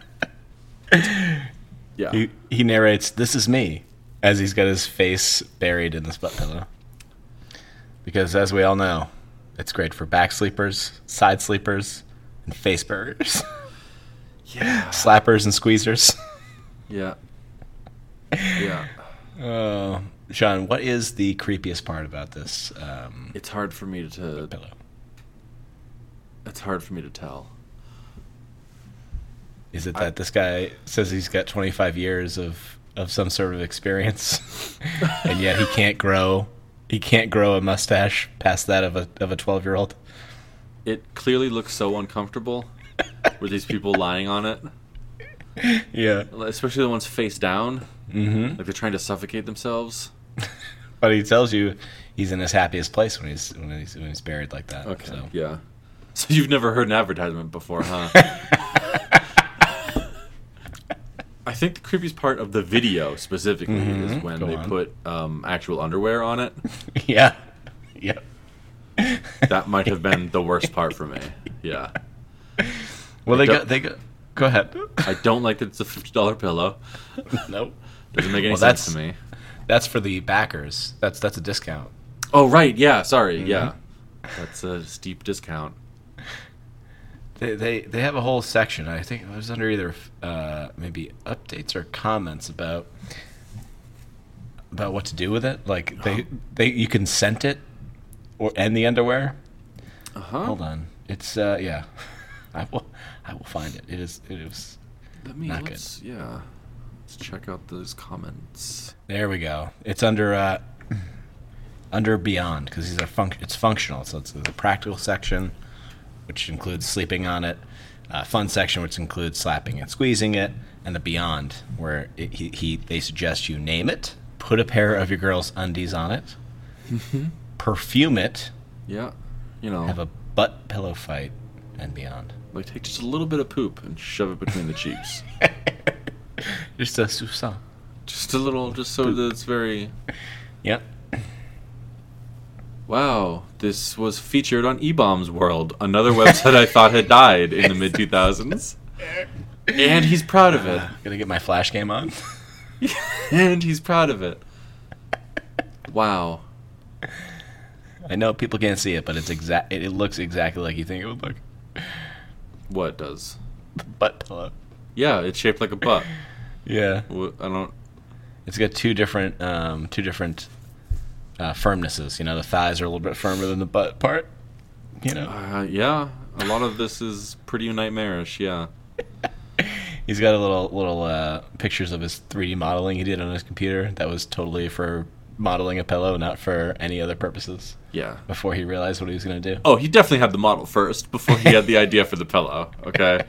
Yeah. He narrates, "This is me," as he's got his face buried in this butt pillow. Because as we all know, it's great for back sleepers, side sleepers, and face burgers. Yeah. Slappers and squeezers. Yeah. Yeah. Sean, what is the creepiest part about this It's hard for me to pillow? It's hard for me to tell. Is it that this guy says he's got 25 years of some sort of experience, and yet he can't grow a mustache past that of a 12-year-old? It clearly looks so uncomfortable with these people lying on it. Yeah. Especially the ones face down. Mm-hmm. Like they're trying to suffocate themselves. But he tells you he's in his happiest place when he's buried like that. Okay. So. Yeah. So you've never heard an advertisement before, huh? I think the creepiest part of the video specifically is when they put actual underwear on it. Yeah. Yep. That might have been the worst part for me. Yeah. Well, they go. Go ahead. I don't like that it's a $50 pillow. Nope. Doesn't make any sense to me. That's for the backers. That's a discount. Oh, right. Yeah. Sorry. Mm-hmm. Yeah. That's a steep discount. They have a whole section. I think it was under either maybe updates or comments about what to do with it. Like you can scent it and the underwear. Hold on. It's yeah. I will find it. It is not good. Yeah. Let's check out those comments. There we go. It's under Beyond because it's functional. So it's the practical section, which includes sleeping on it, fun section, which includes slapping and squeezing it, and the Beyond, where they suggest you name it, put a pair of your girl's undies on it, perfume it, yeah, have a butt pillow fight, and beyond. Like take just a little bit of poop and shove it between the cheeks. Just a soupçon. Just a little, just so that it's very... Yep. Wow, this was featured on eBaum's World, another website I thought had died in the mid-2000s. And he's proud of it. Gonna get my flash game on? And he's proud of it. Wow. I know people can't see it, but it looks exactly like you think it would look. What does? The butt pillow. Yeah, it's shaped like a butt. Yeah. I don't... It's got two different firmnesses. The thighs are a little bit firmer than the butt part. Yeah. A lot of this is pretty nightmarish, yeah. He's got a little pictures of his 3D modeling he did on his computer. That was totally for modeling a pillow, not for any other purposes. Yeah. Before he realized what he was going to do. Oh, he definitely had the model first before he had the idea for the pillow. Okay.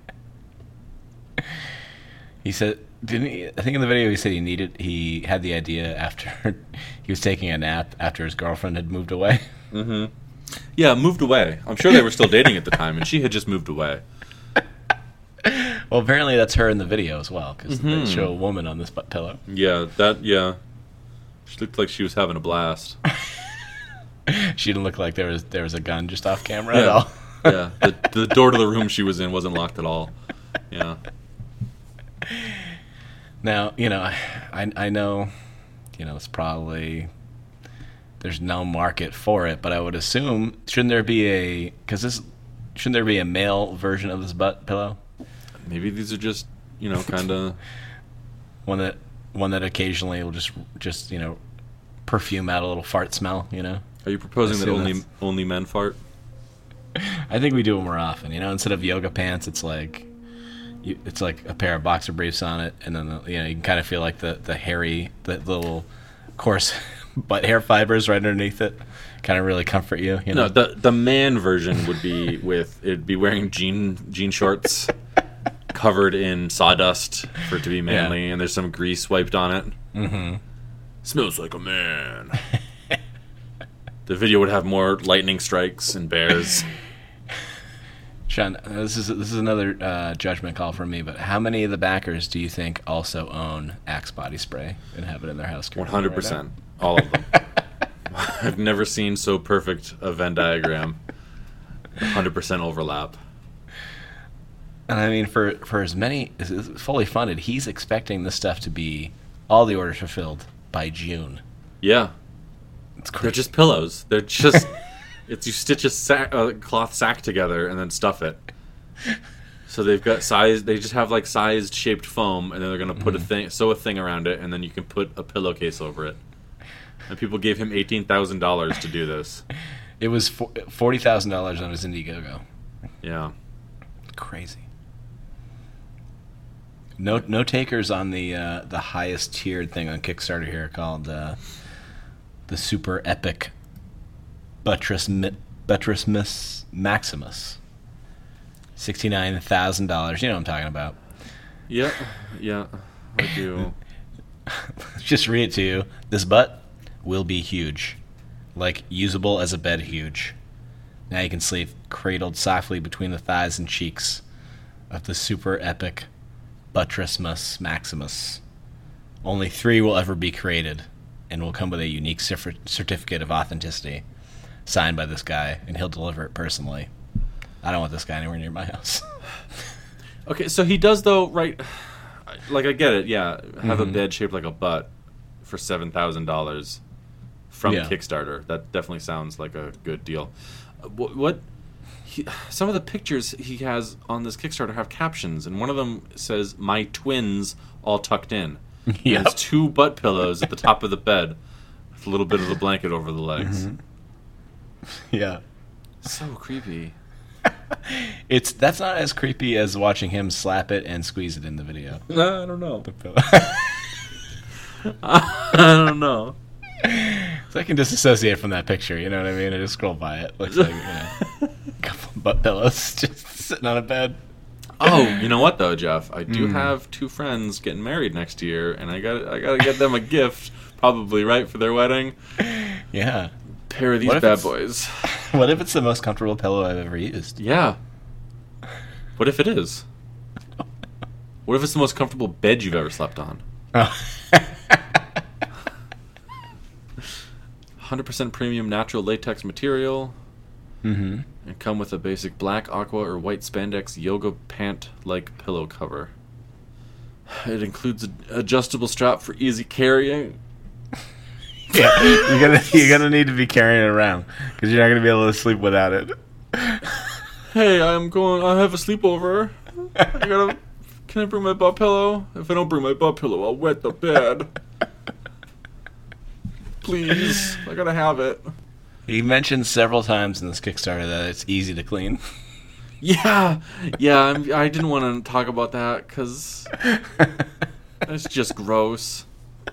He said, didn't he? I think in the video he said he had the idea after he was taking a nap after his girlfriend had moved away. Mm-hmm. Yeah, moved away. I'm sure they were still dating at the time, and she had just moved away. Well, apparently that's her in the video as well, because they show a woman on this butt pillow. Yeah, she looked like she was having a blast. She didn't look like there was a gun just off camera at all. Yeah, the door to the room she was in wasn't locked at all. Yeah. Now, I know, it's probably, there's no market for it, but I would assume, shouldn't there be a male version of this butt pillow? Maybe these are just, kind of... One that occasionally will just perfume out a little fart smell, Are you proposing that only men fart? I think we do it more often, instead of yoga pants, it's like a pair of boxer briefs on it, and then you can kind of feel like the hairy, the little coarse butt hair fibers right underneath it, kind of really comfort you. No, the man version would be it'd be wearing jean shorts covered in sawdust for it to be manly, and there's some grease wiped on it. Mm-hmm. Smells like a man. The video would have more lightning strikes and bears. Sean, this is another judgment call from me, but how many of the backers do you think also own Axe body spray and have it in their house? 100%. All of them. I've never seen so perfect a Venn diagram. 100% overlap. And I mean, for as many as fully funded, he's expecting this stuff to be all the orders fulfilled by June. Yeah. It's crazy. They're just pillows. They're just... you stitch a cloth sack together and then stuff it. So they've got they just have like sized shaped foam, and then they're going to put sew a thing around it, and then you can put a pillowcase over it. And people gave him $18,000 to do this. It was $40,000 on his Indiegogo. Yeah. Crazy. No takers on the highest tiered thing on Kickstarter here called the Super Epic Buttress Maximus. $69,000. You know what I'm talking about. Yeah, I do. Just read it to you. This butt will be huge. Like usable as a bed huge. Now you can sleep cradled softly between the thighs and cheeks of the Super Epic Buttress Maximus. Only 3 will ever be created, and will come with a unique certificate of authenticity signed by this guy, and he'll deliver it personally. I don't want this guy anywhere near my house. Okay, so he does, though, right? Like, I get it, yeah. Have a bed shaped like a butt for $7,000 from Kickstarter. That definitely sounds like a good deal. Some of the pictures he has on this Kickstarter have captions, and one of them says, "My twins all tucked in." Yeah, it's 2 butt pillows at the top of the bed with a little bit of the blanket over the legs. Yeah. So creepy. That's not as creepy as watching him slap it and squeeze it in the video. No, I don't know. The pillow. I don't know. So I can disassociate from that picture, you know what I mean? I just scroll by it. Looks like, a couple of butt pillows just sitting on a bed. Oh, you know what though, Jeff? I do have 2 friends getting married next year, and I gotta get them a gift, probably, right, for their wedding. Yeah. Pair of these bad boys. What if it's the most comfortable pillow I've ever used? Yeah. What if it is? What if it's the most comfortable bed you've ever slept on? Oh. 100% premium natural latex material. Mm-hmm. And come with a basic black, aqua, or white spandex yoga pant-like pillow cover. It includes an adjustable strap for easy carrying. Yeah, you're gonna need to be carrying it around because you're not gonna be able to sleep without it. Hey, I have a sleepover. Can I bring my butt pillow? If I don't bring my butt pillow, I'll wet the bed. Please, I gotta have it. He mentioned several times in this Kickstarter that it's easy to clean. Yeah, I didn't want to talk about that because it's just gross.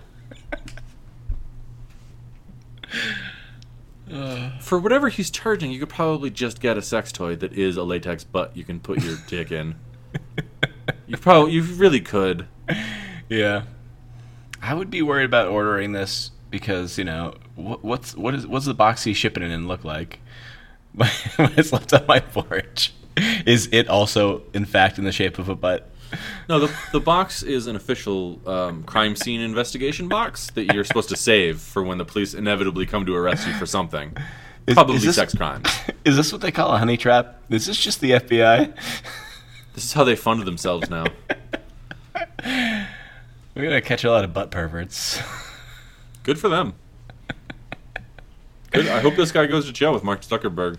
For whatever he's charging, you could probably just get a sex toy that is a latex butt you can put your dick in. You really could. Yeah, I would be worried about ordering this because what's the box he's shipping it in look like when it's left on my porch? Is it also in fact in the shape of a butt? No, the box is an official crime scene investigation box that you're supposed to save for when the police inevitably come to arrest you for something. Probably sex crimes. Is this what they call a honey trap? Is this just the FBI? This is how they fund themselves now. We're going to catch a lot of butt perverts. Good for them. Good. I hope this guy goes to jail with Mark Zuckerberg.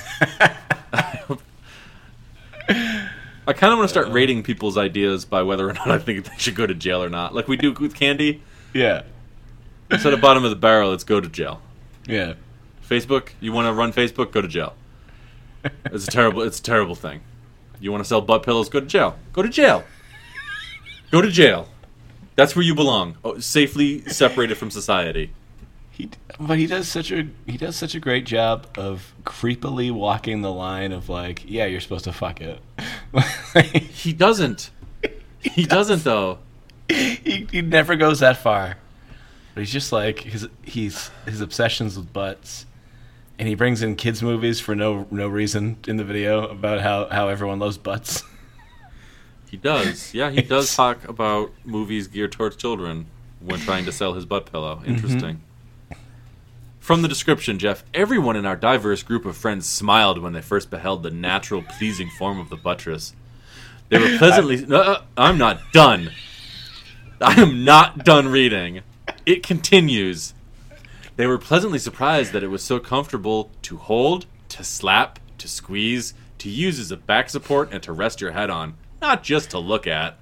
I kind of want to start rating people's ideas by whether or not I think they should go to jail or not. Like we do with candy. Yeah. Instead of bottom of the barrel, let's go to jail. Yeah. Facebook, you want to run Facebook, go to jail. It's a terrible thing. You want to sell butt pillows, go to jail. Go to jail. Go to jail. That's where you belong. Safely separated from society. But he does such a great job of creepily walking the line of like, yeah, you're supposed to fuck it. He doesn't. He doesn't though. He never goes that far. But he's just like his obsessions with butts, and he brings in kids movies for no reason in the video about how everyone loves butts. He does. Yeah, he does talk about movies geared towards children when trying to sell his butt pillow. Interesting. Mm-hmm. From the description, Jeff, everyone in our diverse group of friends smiled when they first beheld the natural, pleasing form of the buttress. They were pleasantly... I'm not done. I am not done reading. It continues. They were pleasantly surprised that it was so comfortable to hold, to slap, to squeeze, to use as a back support, and to rest your head on. Not just to look at.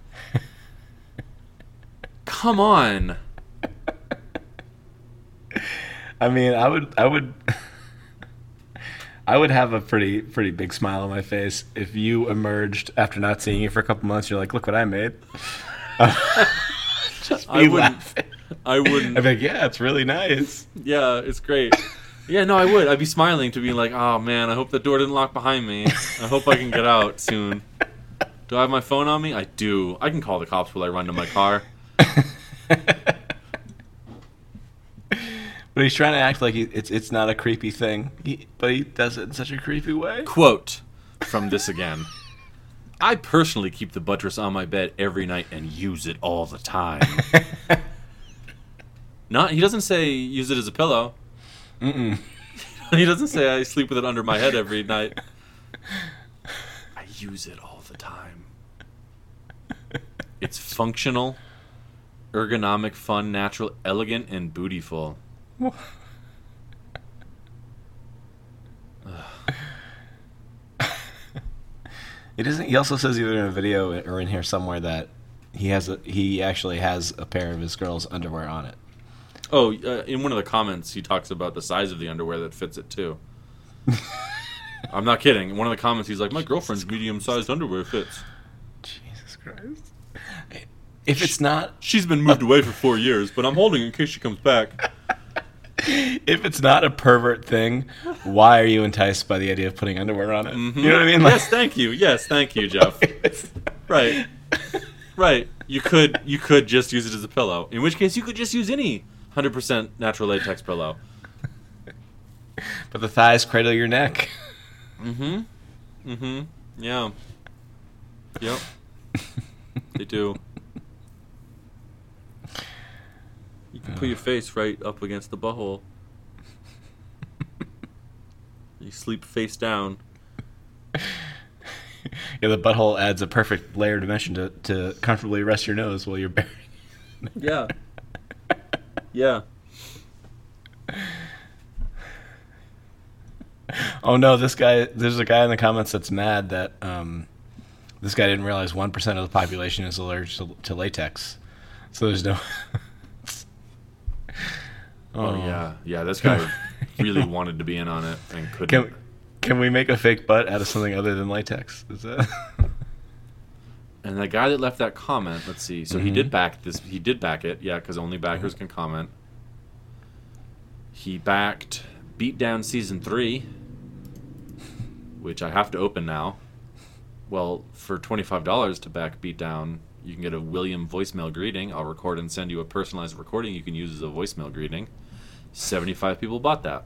Come on. I mean, I would have a pretty big smile on my face if you emerged after not seeing you for a couple months. You're like, look what I made. Just be laughing. I wouldn't. I'd be like, yeah, it's really nice. Yeah, it's great. Yeah, no, I would. I'd be smiling to be like, oh man, I hope the door didn't lock behind me. I hope I can get out soon. Do I have my phone on me? I do. I can call the cops while I run to my car. But he's trying to act like it's not a creepy thing. But he does it in such a creepy way. Quote from this again. I personally keep the buttress on my bed every night and use it all the time. He doesn't say use it as a pillow. Mm-mm. He doesn't say I sleep with it under my head every night. I use it all the time. It's functional, ergonomic, fun, natural, elegant, and bootyful. He also says either in a video or in here somewhere that he actually has a pair of his girl's underwear on it. Oh, in one of the comments, he talks about the size of the underwear that fits it too. I'm not kidding. In one of the comments, he's like, "My girlfriend's medium-sized underwear fits." Jesus Christ! If it's not, she's been moved away for 4 years, but I'm holding it in case she comes back. If it's not a pervert thing, why are you enticed by the idea of putting underwear on it? Mm-hmm. You know what I mean? Yes, thank you. Yes, thank you, Jeff. Right. You could just use it as a pillow. In which case, you could just use any 100% natural latex pillow. But the thighs cradle your neck. Yeah. Yep. They do. You can put your face right up against the butthole. You sleep face down. Yeah, the butthole adds a perfect layer dimension to comfortably rest your nose while you're burying. Yeah. Yeah. Oh no, there's a guy in the comments that's mad that this guy didn't realize 1% of the population is allergic to latex. So there's no... Oh yeah. This guy really wanted to be in on it and couldn't. Can we make a fake butt out of something other than latex? Is that? And the guy that left that comment, let's see. So he did back this. He did back it, yeah, because only backers can comment. He backed Beatdown Season 3, which I have to open now. Well, for $25 to back Beatdown, you can get a William voicemail greeting. I'll record and send you a personalized recording you can use as a voicemail greeting. 75 people bought that.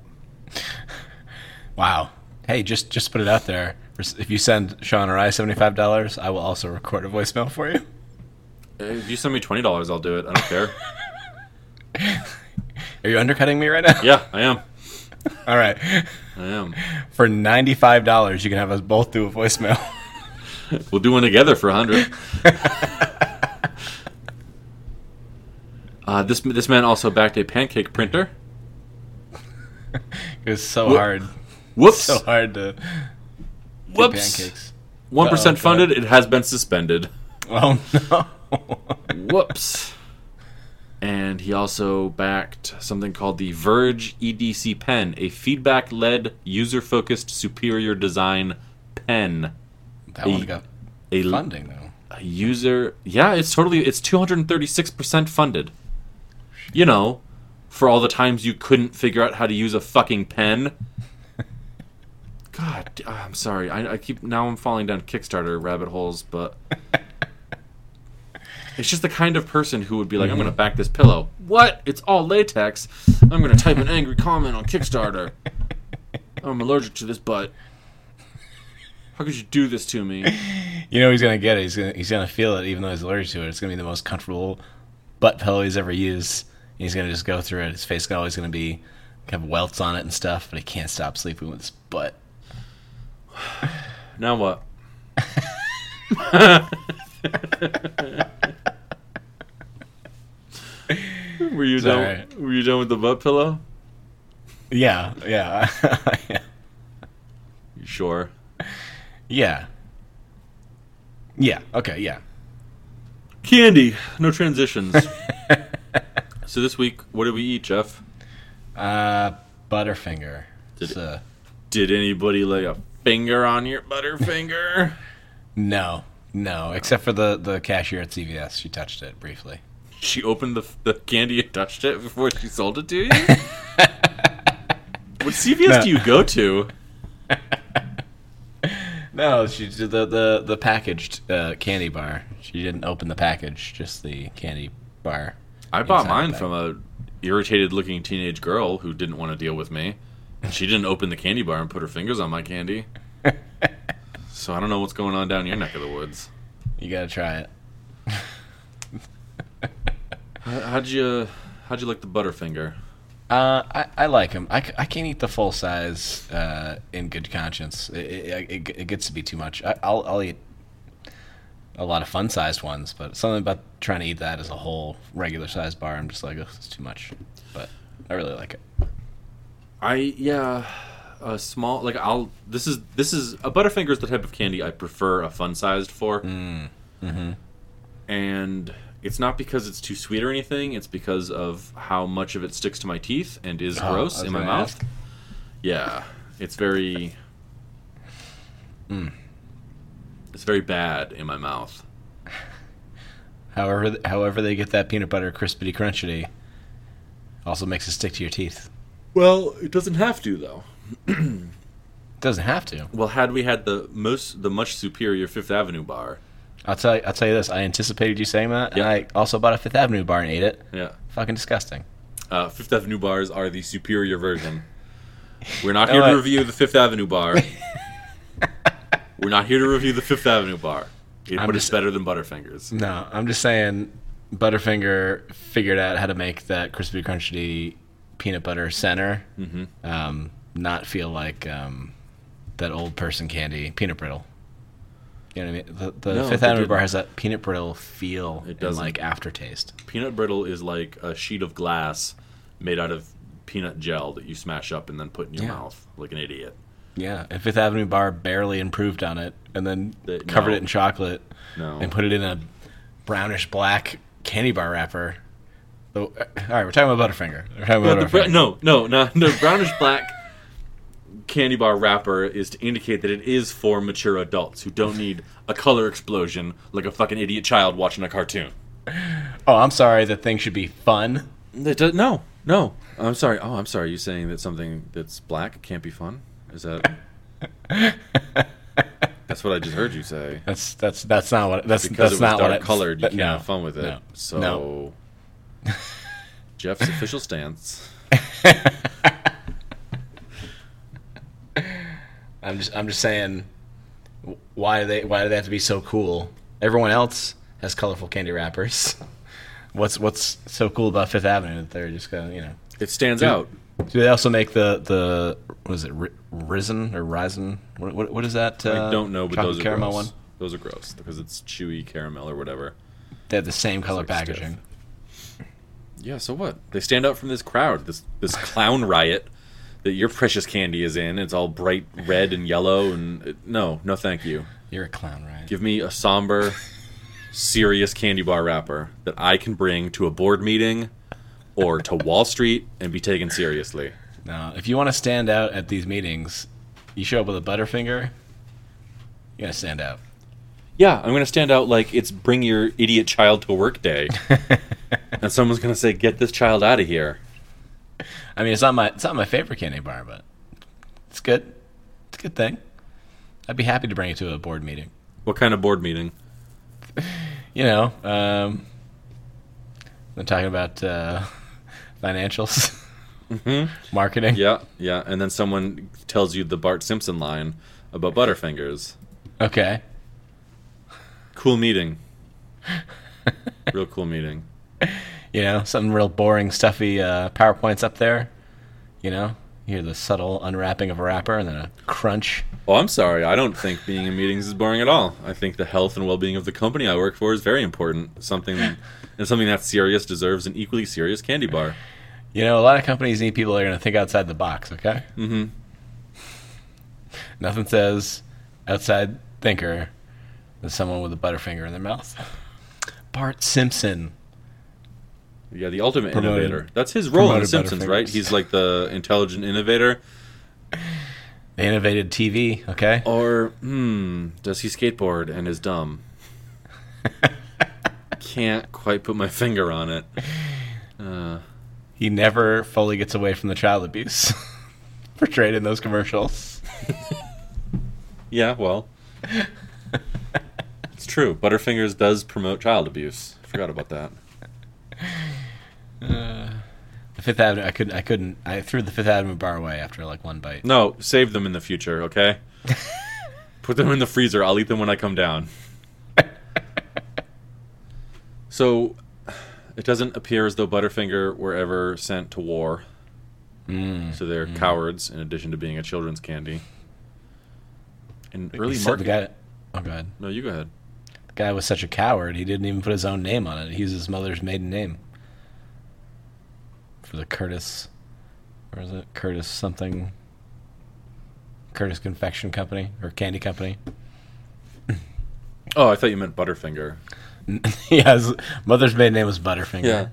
Wow. Hey, just put it out there. If you send Sean or I $75, I will also record a voicemail for you. If you send me $20, I'll do it. I don't care. Are you undercutting me right now? Yeah, I am. All right. I am. For $95, you can have us both do a voicemail. We'll do one together for $100. This man also backed a pancake printer. It was so hard. Whoops. So hard to do pancakes. 1% funded. It has been suspended. Oh, no. Whoops. And he also backed something called the Verge EDC Pen, a feedback-led, user-focused, superior design pen. That one got funding, though. A user... Yeah, it's 236% funded. You know, for all the times you couldn't figure out how to use a fucking pen. God, I'm sorry. Now I'm falling down Kickstarter rabbit holes, but... It's just the kind of person who would be like, I'm going to back this pillow. What? It's all latex. I'm going to type an angry comment on Kickstarter. I'm allergic to this butt. How could you do this to me? You know he's going to get it. He's going to feel it even though he's allergic to it. It's going to be the most comfortable butt pillow he's ever used. He's going to just go through it. His face is always going to be have welts on it and stuff, but he can't stop sleeping with his butt. Now what? Were you done? Right. Were you done with the butt pillow? Yeah. Yeah. You sure? Yeah. Yeah. Okay. Yeah. Candy. No transitions. So this week, what did we eat, Jeff? Butterfinger. Did anybody lay a finger on your Butterfinger? No, except for the cashier at CVS. She touched it briefly. She opened the candy and touched it before she sold it to you? What CVS do you go to? No, she did the packaged candy bar. She didn't open the package, just the candy bar. I bought mine from a irritated-looking teenage girl who didn't want to deal with me. She didn't open the candy bar and put her fingers on my candy. So I don't know what's going on down your neck of the woods. You gotta try it. How'd you like the Butterfinger? I like him. I can't eat the full size in good conscience. It gets to be too much. I'll eat a lot of fun sized ones, but something about trying to eat that as a whole regular sized bar, I'm just like, oh, it's too much. But I really like it. A small this is a Butterfinger is the type of candy I prefer a fun sized for. And it's not because it's too sweet or anything. It's because of how much of it sticks to my teeth and is gross in my mouth. Yeah, it's very it's very bad in my mouth. However they get that peanut butter crispity crunchity also makes it stick to your teeth. Well, it doesn't have to, though. It doesn't have to. Well, had we had the much superior Fifth Avenue bar. I'll tell you this. I anticipated you saying that, and I also bought a Fifth Avenue bar and ate it. Yeah. Fucking disgusting. Fifth Avenue bars are the superior version. We're not here to review the Fifth Avenue bar. We're not here to review the Fifth Avenue bar. But it's better than Butterfingers. No, I'm just saying Butterfinger figured out how to make that crispy crunchy peanut butter center not feel like that old person candy peanut brittle. You know what I mean? The Fifth Avenue bar has that peanut brittle feel and like aftertaste. Peanut brittle is like a sheet of glass made out of peanut gel that you smash up and then put in your mouth like an idiot. Yeah, and Fifth Avenue bar barely improved on it and then covered it in chocolate and put it in a brownish black candy bar wrapper. So, all right, we're talking about Butterfinger. No, brownish black candy bar wrapper is to indicate that it is for mature adults who don't need a color explosion like a fucking idiot child watching a cartoon. Oh, I'm sorry. The thing should be fun. No. I'm sorry. Oh, I'm sorry. You saying that something that's black can't be fun? Is that? That's what I just heard you say. That's not what that's Because that's it was not what dark colored, you can't no, have fun with it. no, So, no. Jeff's official stance. I'm just saying, why do they have to be so cool? Everyone else has colorful candy wrappers. What's so cool about Fifth Avenue that they're just gonna It stands out. Do they also make the what is it, Raisin or Raisin? What is that? I don't know, but those are caramel gross. one. Those are gross because it's chewy caramel or whatever. They have the same color like packaging. Yeah, so what? They stand out from this crowd, this clown riot that your precious candy is in. It's all bright red and yellow, and no, thank you. You're a clown, right? Give me a somber, serious candy bar wrapper that I can bring to a board meeting or to Wall Street and be taken seriously. No, if you want to stand out at these meetings, you show up with a Butterfinger, you're gonna stand out. Yeah, I'm going to stand out like it's bring your idiot child to work day. And someone's going to say, get this child out of here. I mean, it's not my favorite candy bar, but it's good. It's a good thing. I'd be happy to bring it to a board meeting. What kind of board meeting? I'm talking about financials, marketing. Yeah, and then someone tells you the Bart Simpson line about Butterfingers. Okay. Cool meeting. Real cool meeting. Something real boring, stuffy PowerPoints up there. You hear the subtle unwrapping of a wrapper and then a crunch. Oh, I'm sorry. I don't think being in meetings is boring at all. I think the health and well-being of the company I work for is very important. Something that serious deserves an equally serious candy bar. A lot of companies need people that are going to think outside the box, okay? Mm-hmm. Nothing says outside thinker than someone with a Butterfinger in their mouth. Bart Simpson. Yeah, the ultimate Promoted- innovator. That's his role in The promoted Simpsons, Butterfingers. right? He's like the intelligent innovator. They innovated TV, okay? Or, does he skateboard and is dumb? Can't quite put my finger on it. He never fully gets away from the child abuse portrayed in those commercials. Yeah, well. It's true. Butterfingers does promote child abuse. I forgot about that. The Fifth Avenue, I threw the Fifth Avenue bar away after like one bite. No, save them in the future, okay? Put them in the freezer. I'll eat them when I come down. So, it doesn't appear as though Butterfinger were ever sent to war. So they're cowards, in addition to being a children's candy. In early He said the market... guy, oh god, No, you go ahead. the guy was such a coward. He didn't even put his own name on it. He used his mother's maiden name for the Curtis, or is it Curtis something? Curtis Confection Company or Candy Company. Oh, I thought you meant Butterfinger. Yeah, his mother's maiden name was Butterfinger. Yeah.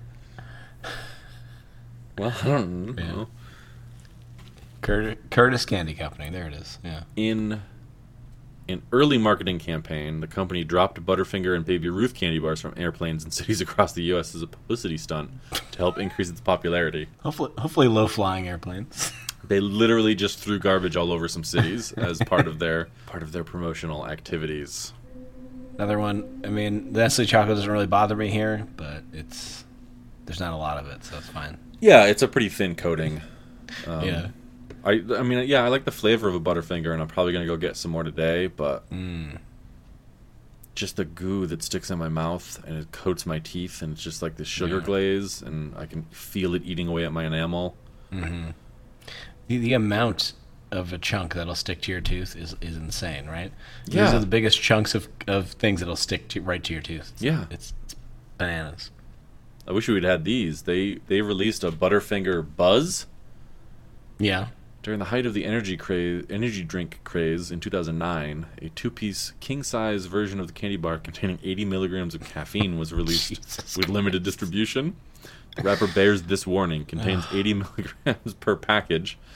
Well, I don't know. Yeah. Curtis Candy Company. There it is. Yeah. In an early marketing campaign, the company dropped Butterfinger and Baby Ruth candy bars from airplanes in cities across the U.S. as a publicity stunt to help increase its popularity. Hopefully low-flying airplanes. They literally just threw garbage all over some cities as part of their promotional activities. Another one. I mean, the Nestle chocolate doesn't really bother me here, but there's not a lot of it, so it's fine. Yeah, it's a pretty thin coating. Yeah. I mean, yeah, I like the flavor of a Butterfinger, and I'm probably going to go get some more today, but just the goo that sticks in my mouth, and it coats my teeth, and it's just like this sugar glaze, and I can feel it eating away at my enamel. Mm-hmm. The amount of a chunk that'll stick to your tooth is insane, right? Yeah. These are the biggest chunks of things that'll stick right to your tooth. Yeah. It's bananas. I wish we'd had these. They released a Butterfinger Buzz. Yeah. During the height of the energy drink craze in 2009, a two-piece king-size version of the candy bar containing 80 milligrams of caffeine was released with limited distribution. The wrapper bears this warning: contains 80 milligrams per package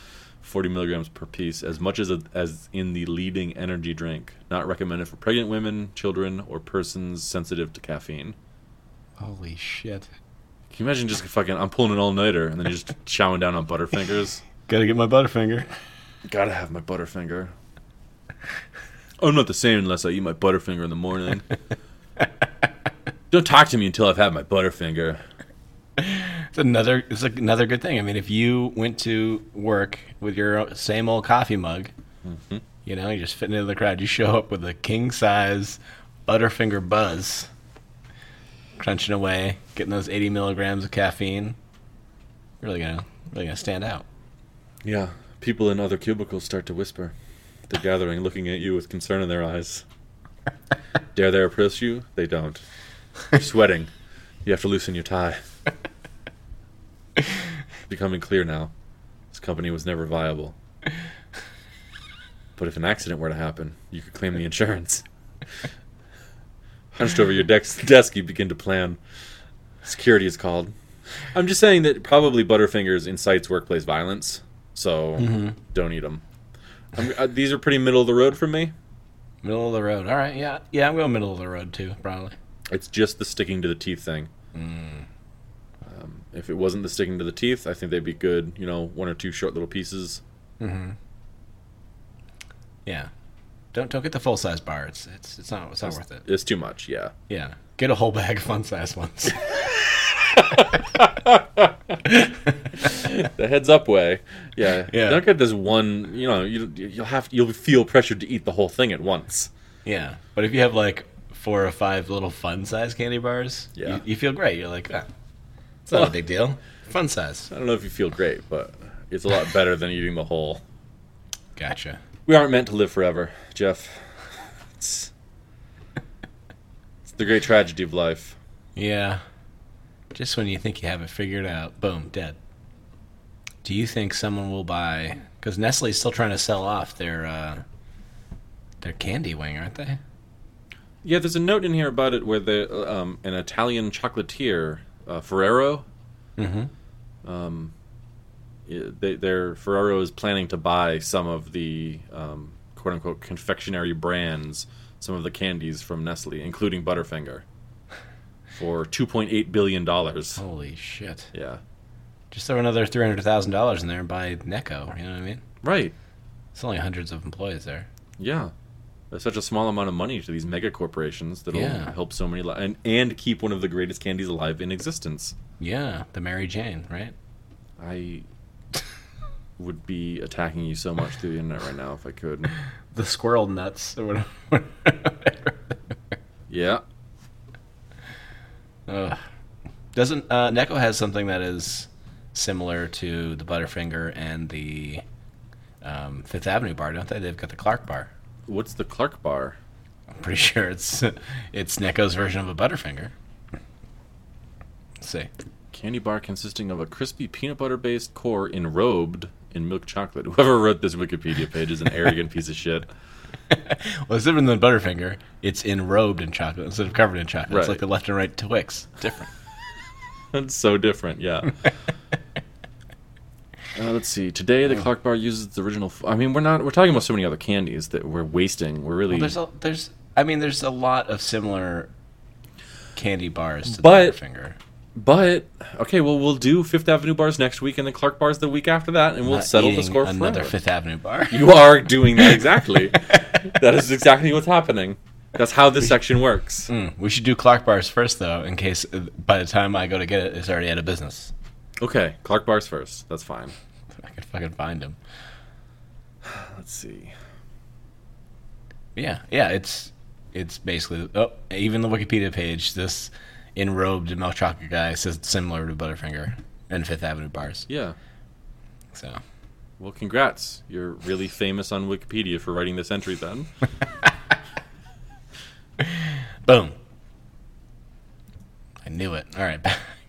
40 milligrams per piece, as much as in the leading energy drink. Not recommended for pregnant women, children, or persons sensitive to caffeine. Holy shit. Can you imagine just fucking, I'm pulling an all-nighter, and then you're just chowing down on Butterfingers? Gotta get my Butterfinger. Gotta have my Butterfinger. I'm not the same unless I eat my Butterfinger in the morning. Don't talk to me until I've had my Butterfinger. It's another good thing. I mean, if you went to work with your same old coffee mug, you know, you just fit into the crowd. You show up with a king-size Butterfinger Buzz, crunching away, getting those 80 milligrams of caffeine. Really gonna stand out. Yeah, people in other cubicles start to whisper. They're gathering, looking at you with concern in their eyes. Dare they approach you? They don't. You're sweating. You have to loosen your tie. It's becoming clear now. This company was never viable. But if an accident were to happen, you could claim the insurance. Hunched over your desk, you begin to plan. Security is called. I'm just saying that probably Butterfingers incites workplace violence, so don't eat them. These are pretty middle of the road for me. Middle of the road. All right, yeah, I'm going middle of the road too, probably. It's just the sticking to the teeth thing. If it wasn't the sticking to the teeth, I think they'd be good. You know, one or two short little pieces. Yeah, don't get the full size bar. It's not worth it. It's too much. Yeah. Yeah, get a whole bag of fun size ones. The heads up way. Yeah. Yeah. Don't get this one. You know, you'll feel pressured to eat the whole thing at once. Yeah, but if you have like 4 or 5 little fun size candy bars, Yeah. you feel great. You're like, it's not a big deal. Fun size. I don't know if you feel great, but it's a lot better than eating the whole. Gotcha. We aren't meant to live forever, Jeff. It's the great tragedy of life. Yeah. Just when you think you have it figured out, boom, dead. Do you think someone will buy? Because Nestle's still trying to sell off their candy wing, aren't they? Yeah, there's a note in here about it where an Italian chocolatier, Ferrero. Ferrero is planning to buy some of the quote unquote confectionery brands, some of the candies from Nestle, including Butterfinger, for $2.8 billion. Holy shit! Yeah, just throw another $300,000 in there and buy Necco. You know what I mean? right. It's only hundreds of employees there. Yeah. There's such a small amount of money to these mega corporations that'll help so many and keep one of the greatest candies alive in existence. Yeah, the Mary Jane, right? I would be attacking you so much through the internet right now if I could. The squirrel nuts or whatever. Yeah. Doesn't Necco has something that is similar to the Butterfinger and the Fifth Avenue bar, don't they? They've got the Clark bar. What's the Clark bar? I'm pretty sure it's Necco's version of a Butterfinger. Let's see. Candy bar consisting of a crispy peanut butter based core enrobed in milk chocolate. Whoever wrote this Wikipedia page is an arrogant piece of shit. Well, it's different than Butterfinger. It's enrobed in chocolate instead of covered in chocolate. Right. It's like the left and right Twix. Different. That's so different, yeah. Let's see. Today, the Clark bar uses its original. I mean, we're talking about so many other candies that we're wasting. We're really. Well, there's a lot of similar candy bars to the Butterfinger. But okay, well, we'll do Fifth Avenue bars next week, and then Clark bars the week after that, and we'll settle the score forever. Another Fifth Avenue bar. You are doing that exactly. That is exactly what's happening. That's how this section works. We should do Clark bars first, though, in case by the time I go to get it, it's already out of business. Okay, Clark bars first. That's fine. I could fucking find them. Let's see. Yeah, it's basically even the Wikipedia page, this enrobed milk chocolate guy says it's similar to Butterfinger and Fifth Avenue bars. Yeah. So, well, congrats. You're really famous on Wikipedia for writing this entry then. boom. I knew it. All right.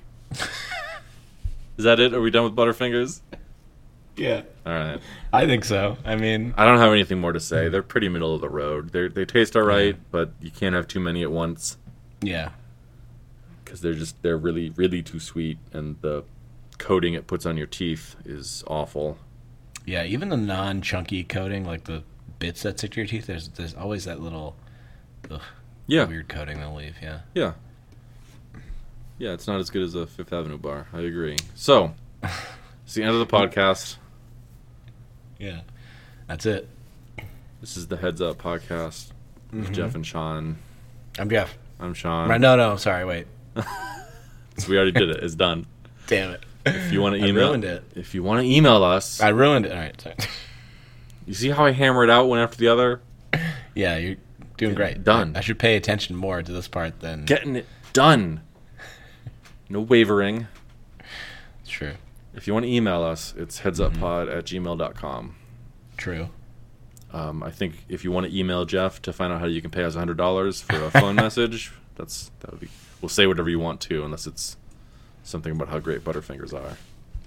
Is that it? Are we done with Butterfingers? Yeah. All right. I think so. I mean, I don't have anything more to say. They're pretty middle of the road. They taste all right, but you can't have too many at once. Yeah. Because they're really, really too sweet, and the coating it puts on your teeth is awful. Yeah, even the non-chunky coating, like the bits that stick to your teeth, there's always that little weird coating they'll leave, yeah. Yeah. Yeah, it's not as good as a Fifth Avenue bar. I agree. So, it's the end of the podcast. Yeah. That's it. This is the Heads Up podcast with Jeff and Sean. I'm Jeff. I'm Sean. Right, no, sorry, wait. So we already did it. It's done. Damn it. If you want to email, I ruined it. If you want to email us, I ruined it. All right, sorry. You see how I hammer it out one after the other? Yeah, you're doing great. Done. I should pay attention more to this part than... Getting it done. No wavering. It's true. If you want to email us, it's headsuppod@gmail.com. True. I think if you want to email Jeff to find out how you can pay us $100 for a phone message, that would be... We'll say whatever you want to, unless it's something about how great Butterfingers are.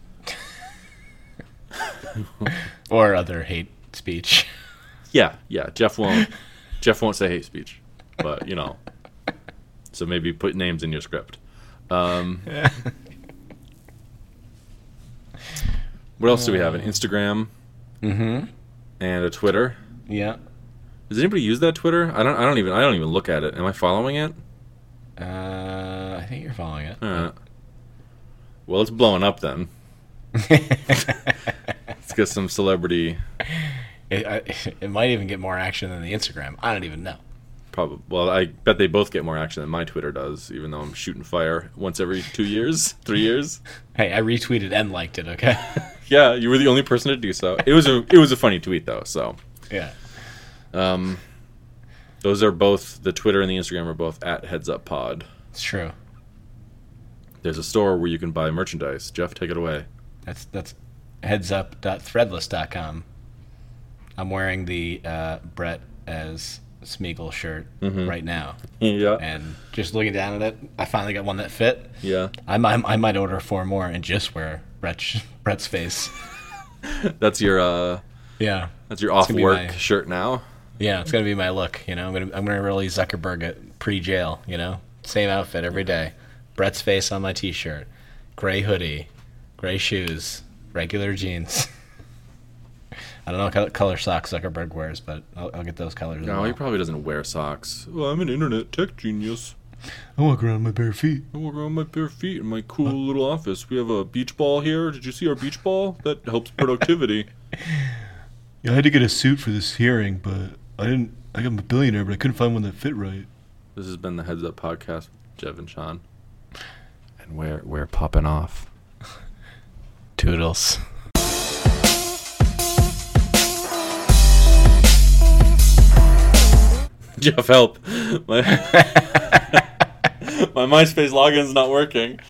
Or other hate speech. Yeah. Jeff won't say hate speech, but so maybe put names in your script. What else do we have? An Instagram, and a Twitter. Yeah. Does anybody use that Twitter? I don't even look at it. Am I following it? I think you're following it. All right. Well, it's blowing up then. Let's get some celebrity. It might even get more action than the Instagram. I don't even know. Probably. Well, I bet they both get more action than my Twitter does, even though I'm shooting fire once every 2 years, 3 years. Hey, I retweeted and liked it. Okay. Yeah, you were the only person to do so. It was a funny tweet though. So. Yeah. Those are both, the Twitter and the Instagram are both at HeadsUpPod. It's true. There's a store where you can buy merchandise. Jeff, take it away. That's headsup.threadless.com. I'm wearing the Brett as Smeagol shirt right now. Yeah. And just looking down at it, I finally got one that fit. Yeah. I might order 4 more and just wear Brett's face. That's your That's your off work shirt now. Yeah, it's gonna be my look. I'm gonna really Zuckerberg it pre-jail. Same outfit every day. Brett's face on my T-shirt, gray hoodie, gray shoes, regular jeans. I don't know what color socks Zuckerberg wears, but I'll get those colors. No, he probably doesn't wear socks. Well, I'm an internet tech genius. I walk around in my bare feet. In my cool little office. We have a beach ball here. Did you see our beach ball? That helps productivity. Yeah, I had to get a suit for this hearing, but I'm a billionaire, but I couldn't find one that fit right. This has been the Heads Up Podcast with Jeff and Sean. And we're popping off. Toodles. Jeff, help. My MySpace login's not working.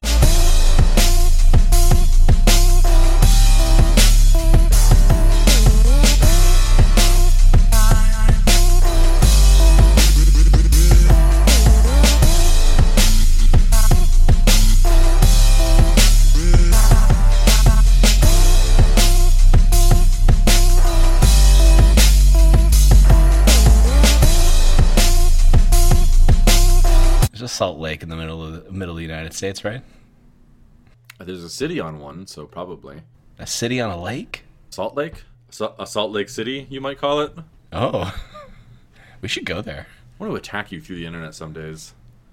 Salt Lake in the middle of the United States, right? There's a city on one, so probably. A city on a lake? Salt Lake? A Salt Lake City, you might call it. Oh. We should go there. I want to attack you through the internet some days.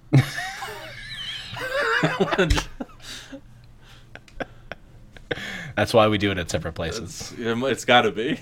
That's why we do it at separate places. It's gotta be.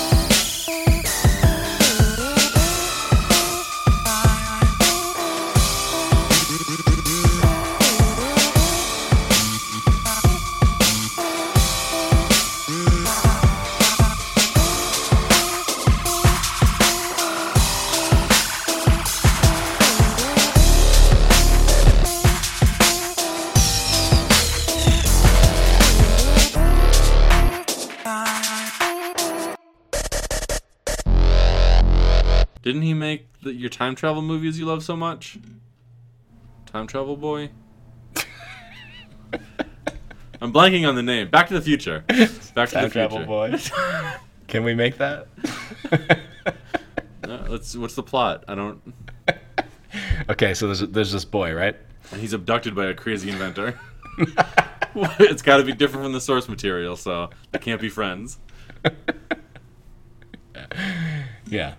Didn't he make your time travel movies you love so much? Time Travel Boy? I'm blanking on the name. Back to the Future. Back to Time the Future. Travel Boy. Can we make that? What's the plot? I don't... Okay, so there's this boy, right? And he's abducted by a crazy inventor. It's got to be different from the source material, so they can't be friends. Yeah.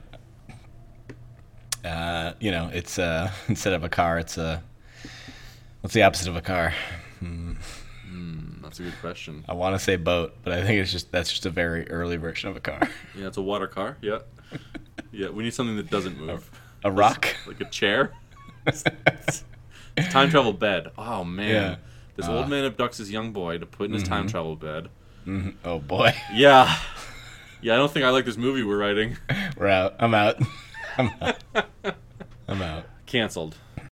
It's instead of a car, it's a. What's the opposite of a car? That's a good question. I want to say boat, but I think that's just a very early version of a car. Yeah, it's a water car. Yeah. Yeah, we need something that doesn't move. A rock? Like a chair? Time travel bed. Oh, man. Yeah. This old man abducts his young boy to put in his time travel bed. Mm-hmm. Oh, boy. Yeah. Yeah, I don't think I like this movie we're writing. We're out. I'm out. I'm out. Canceled.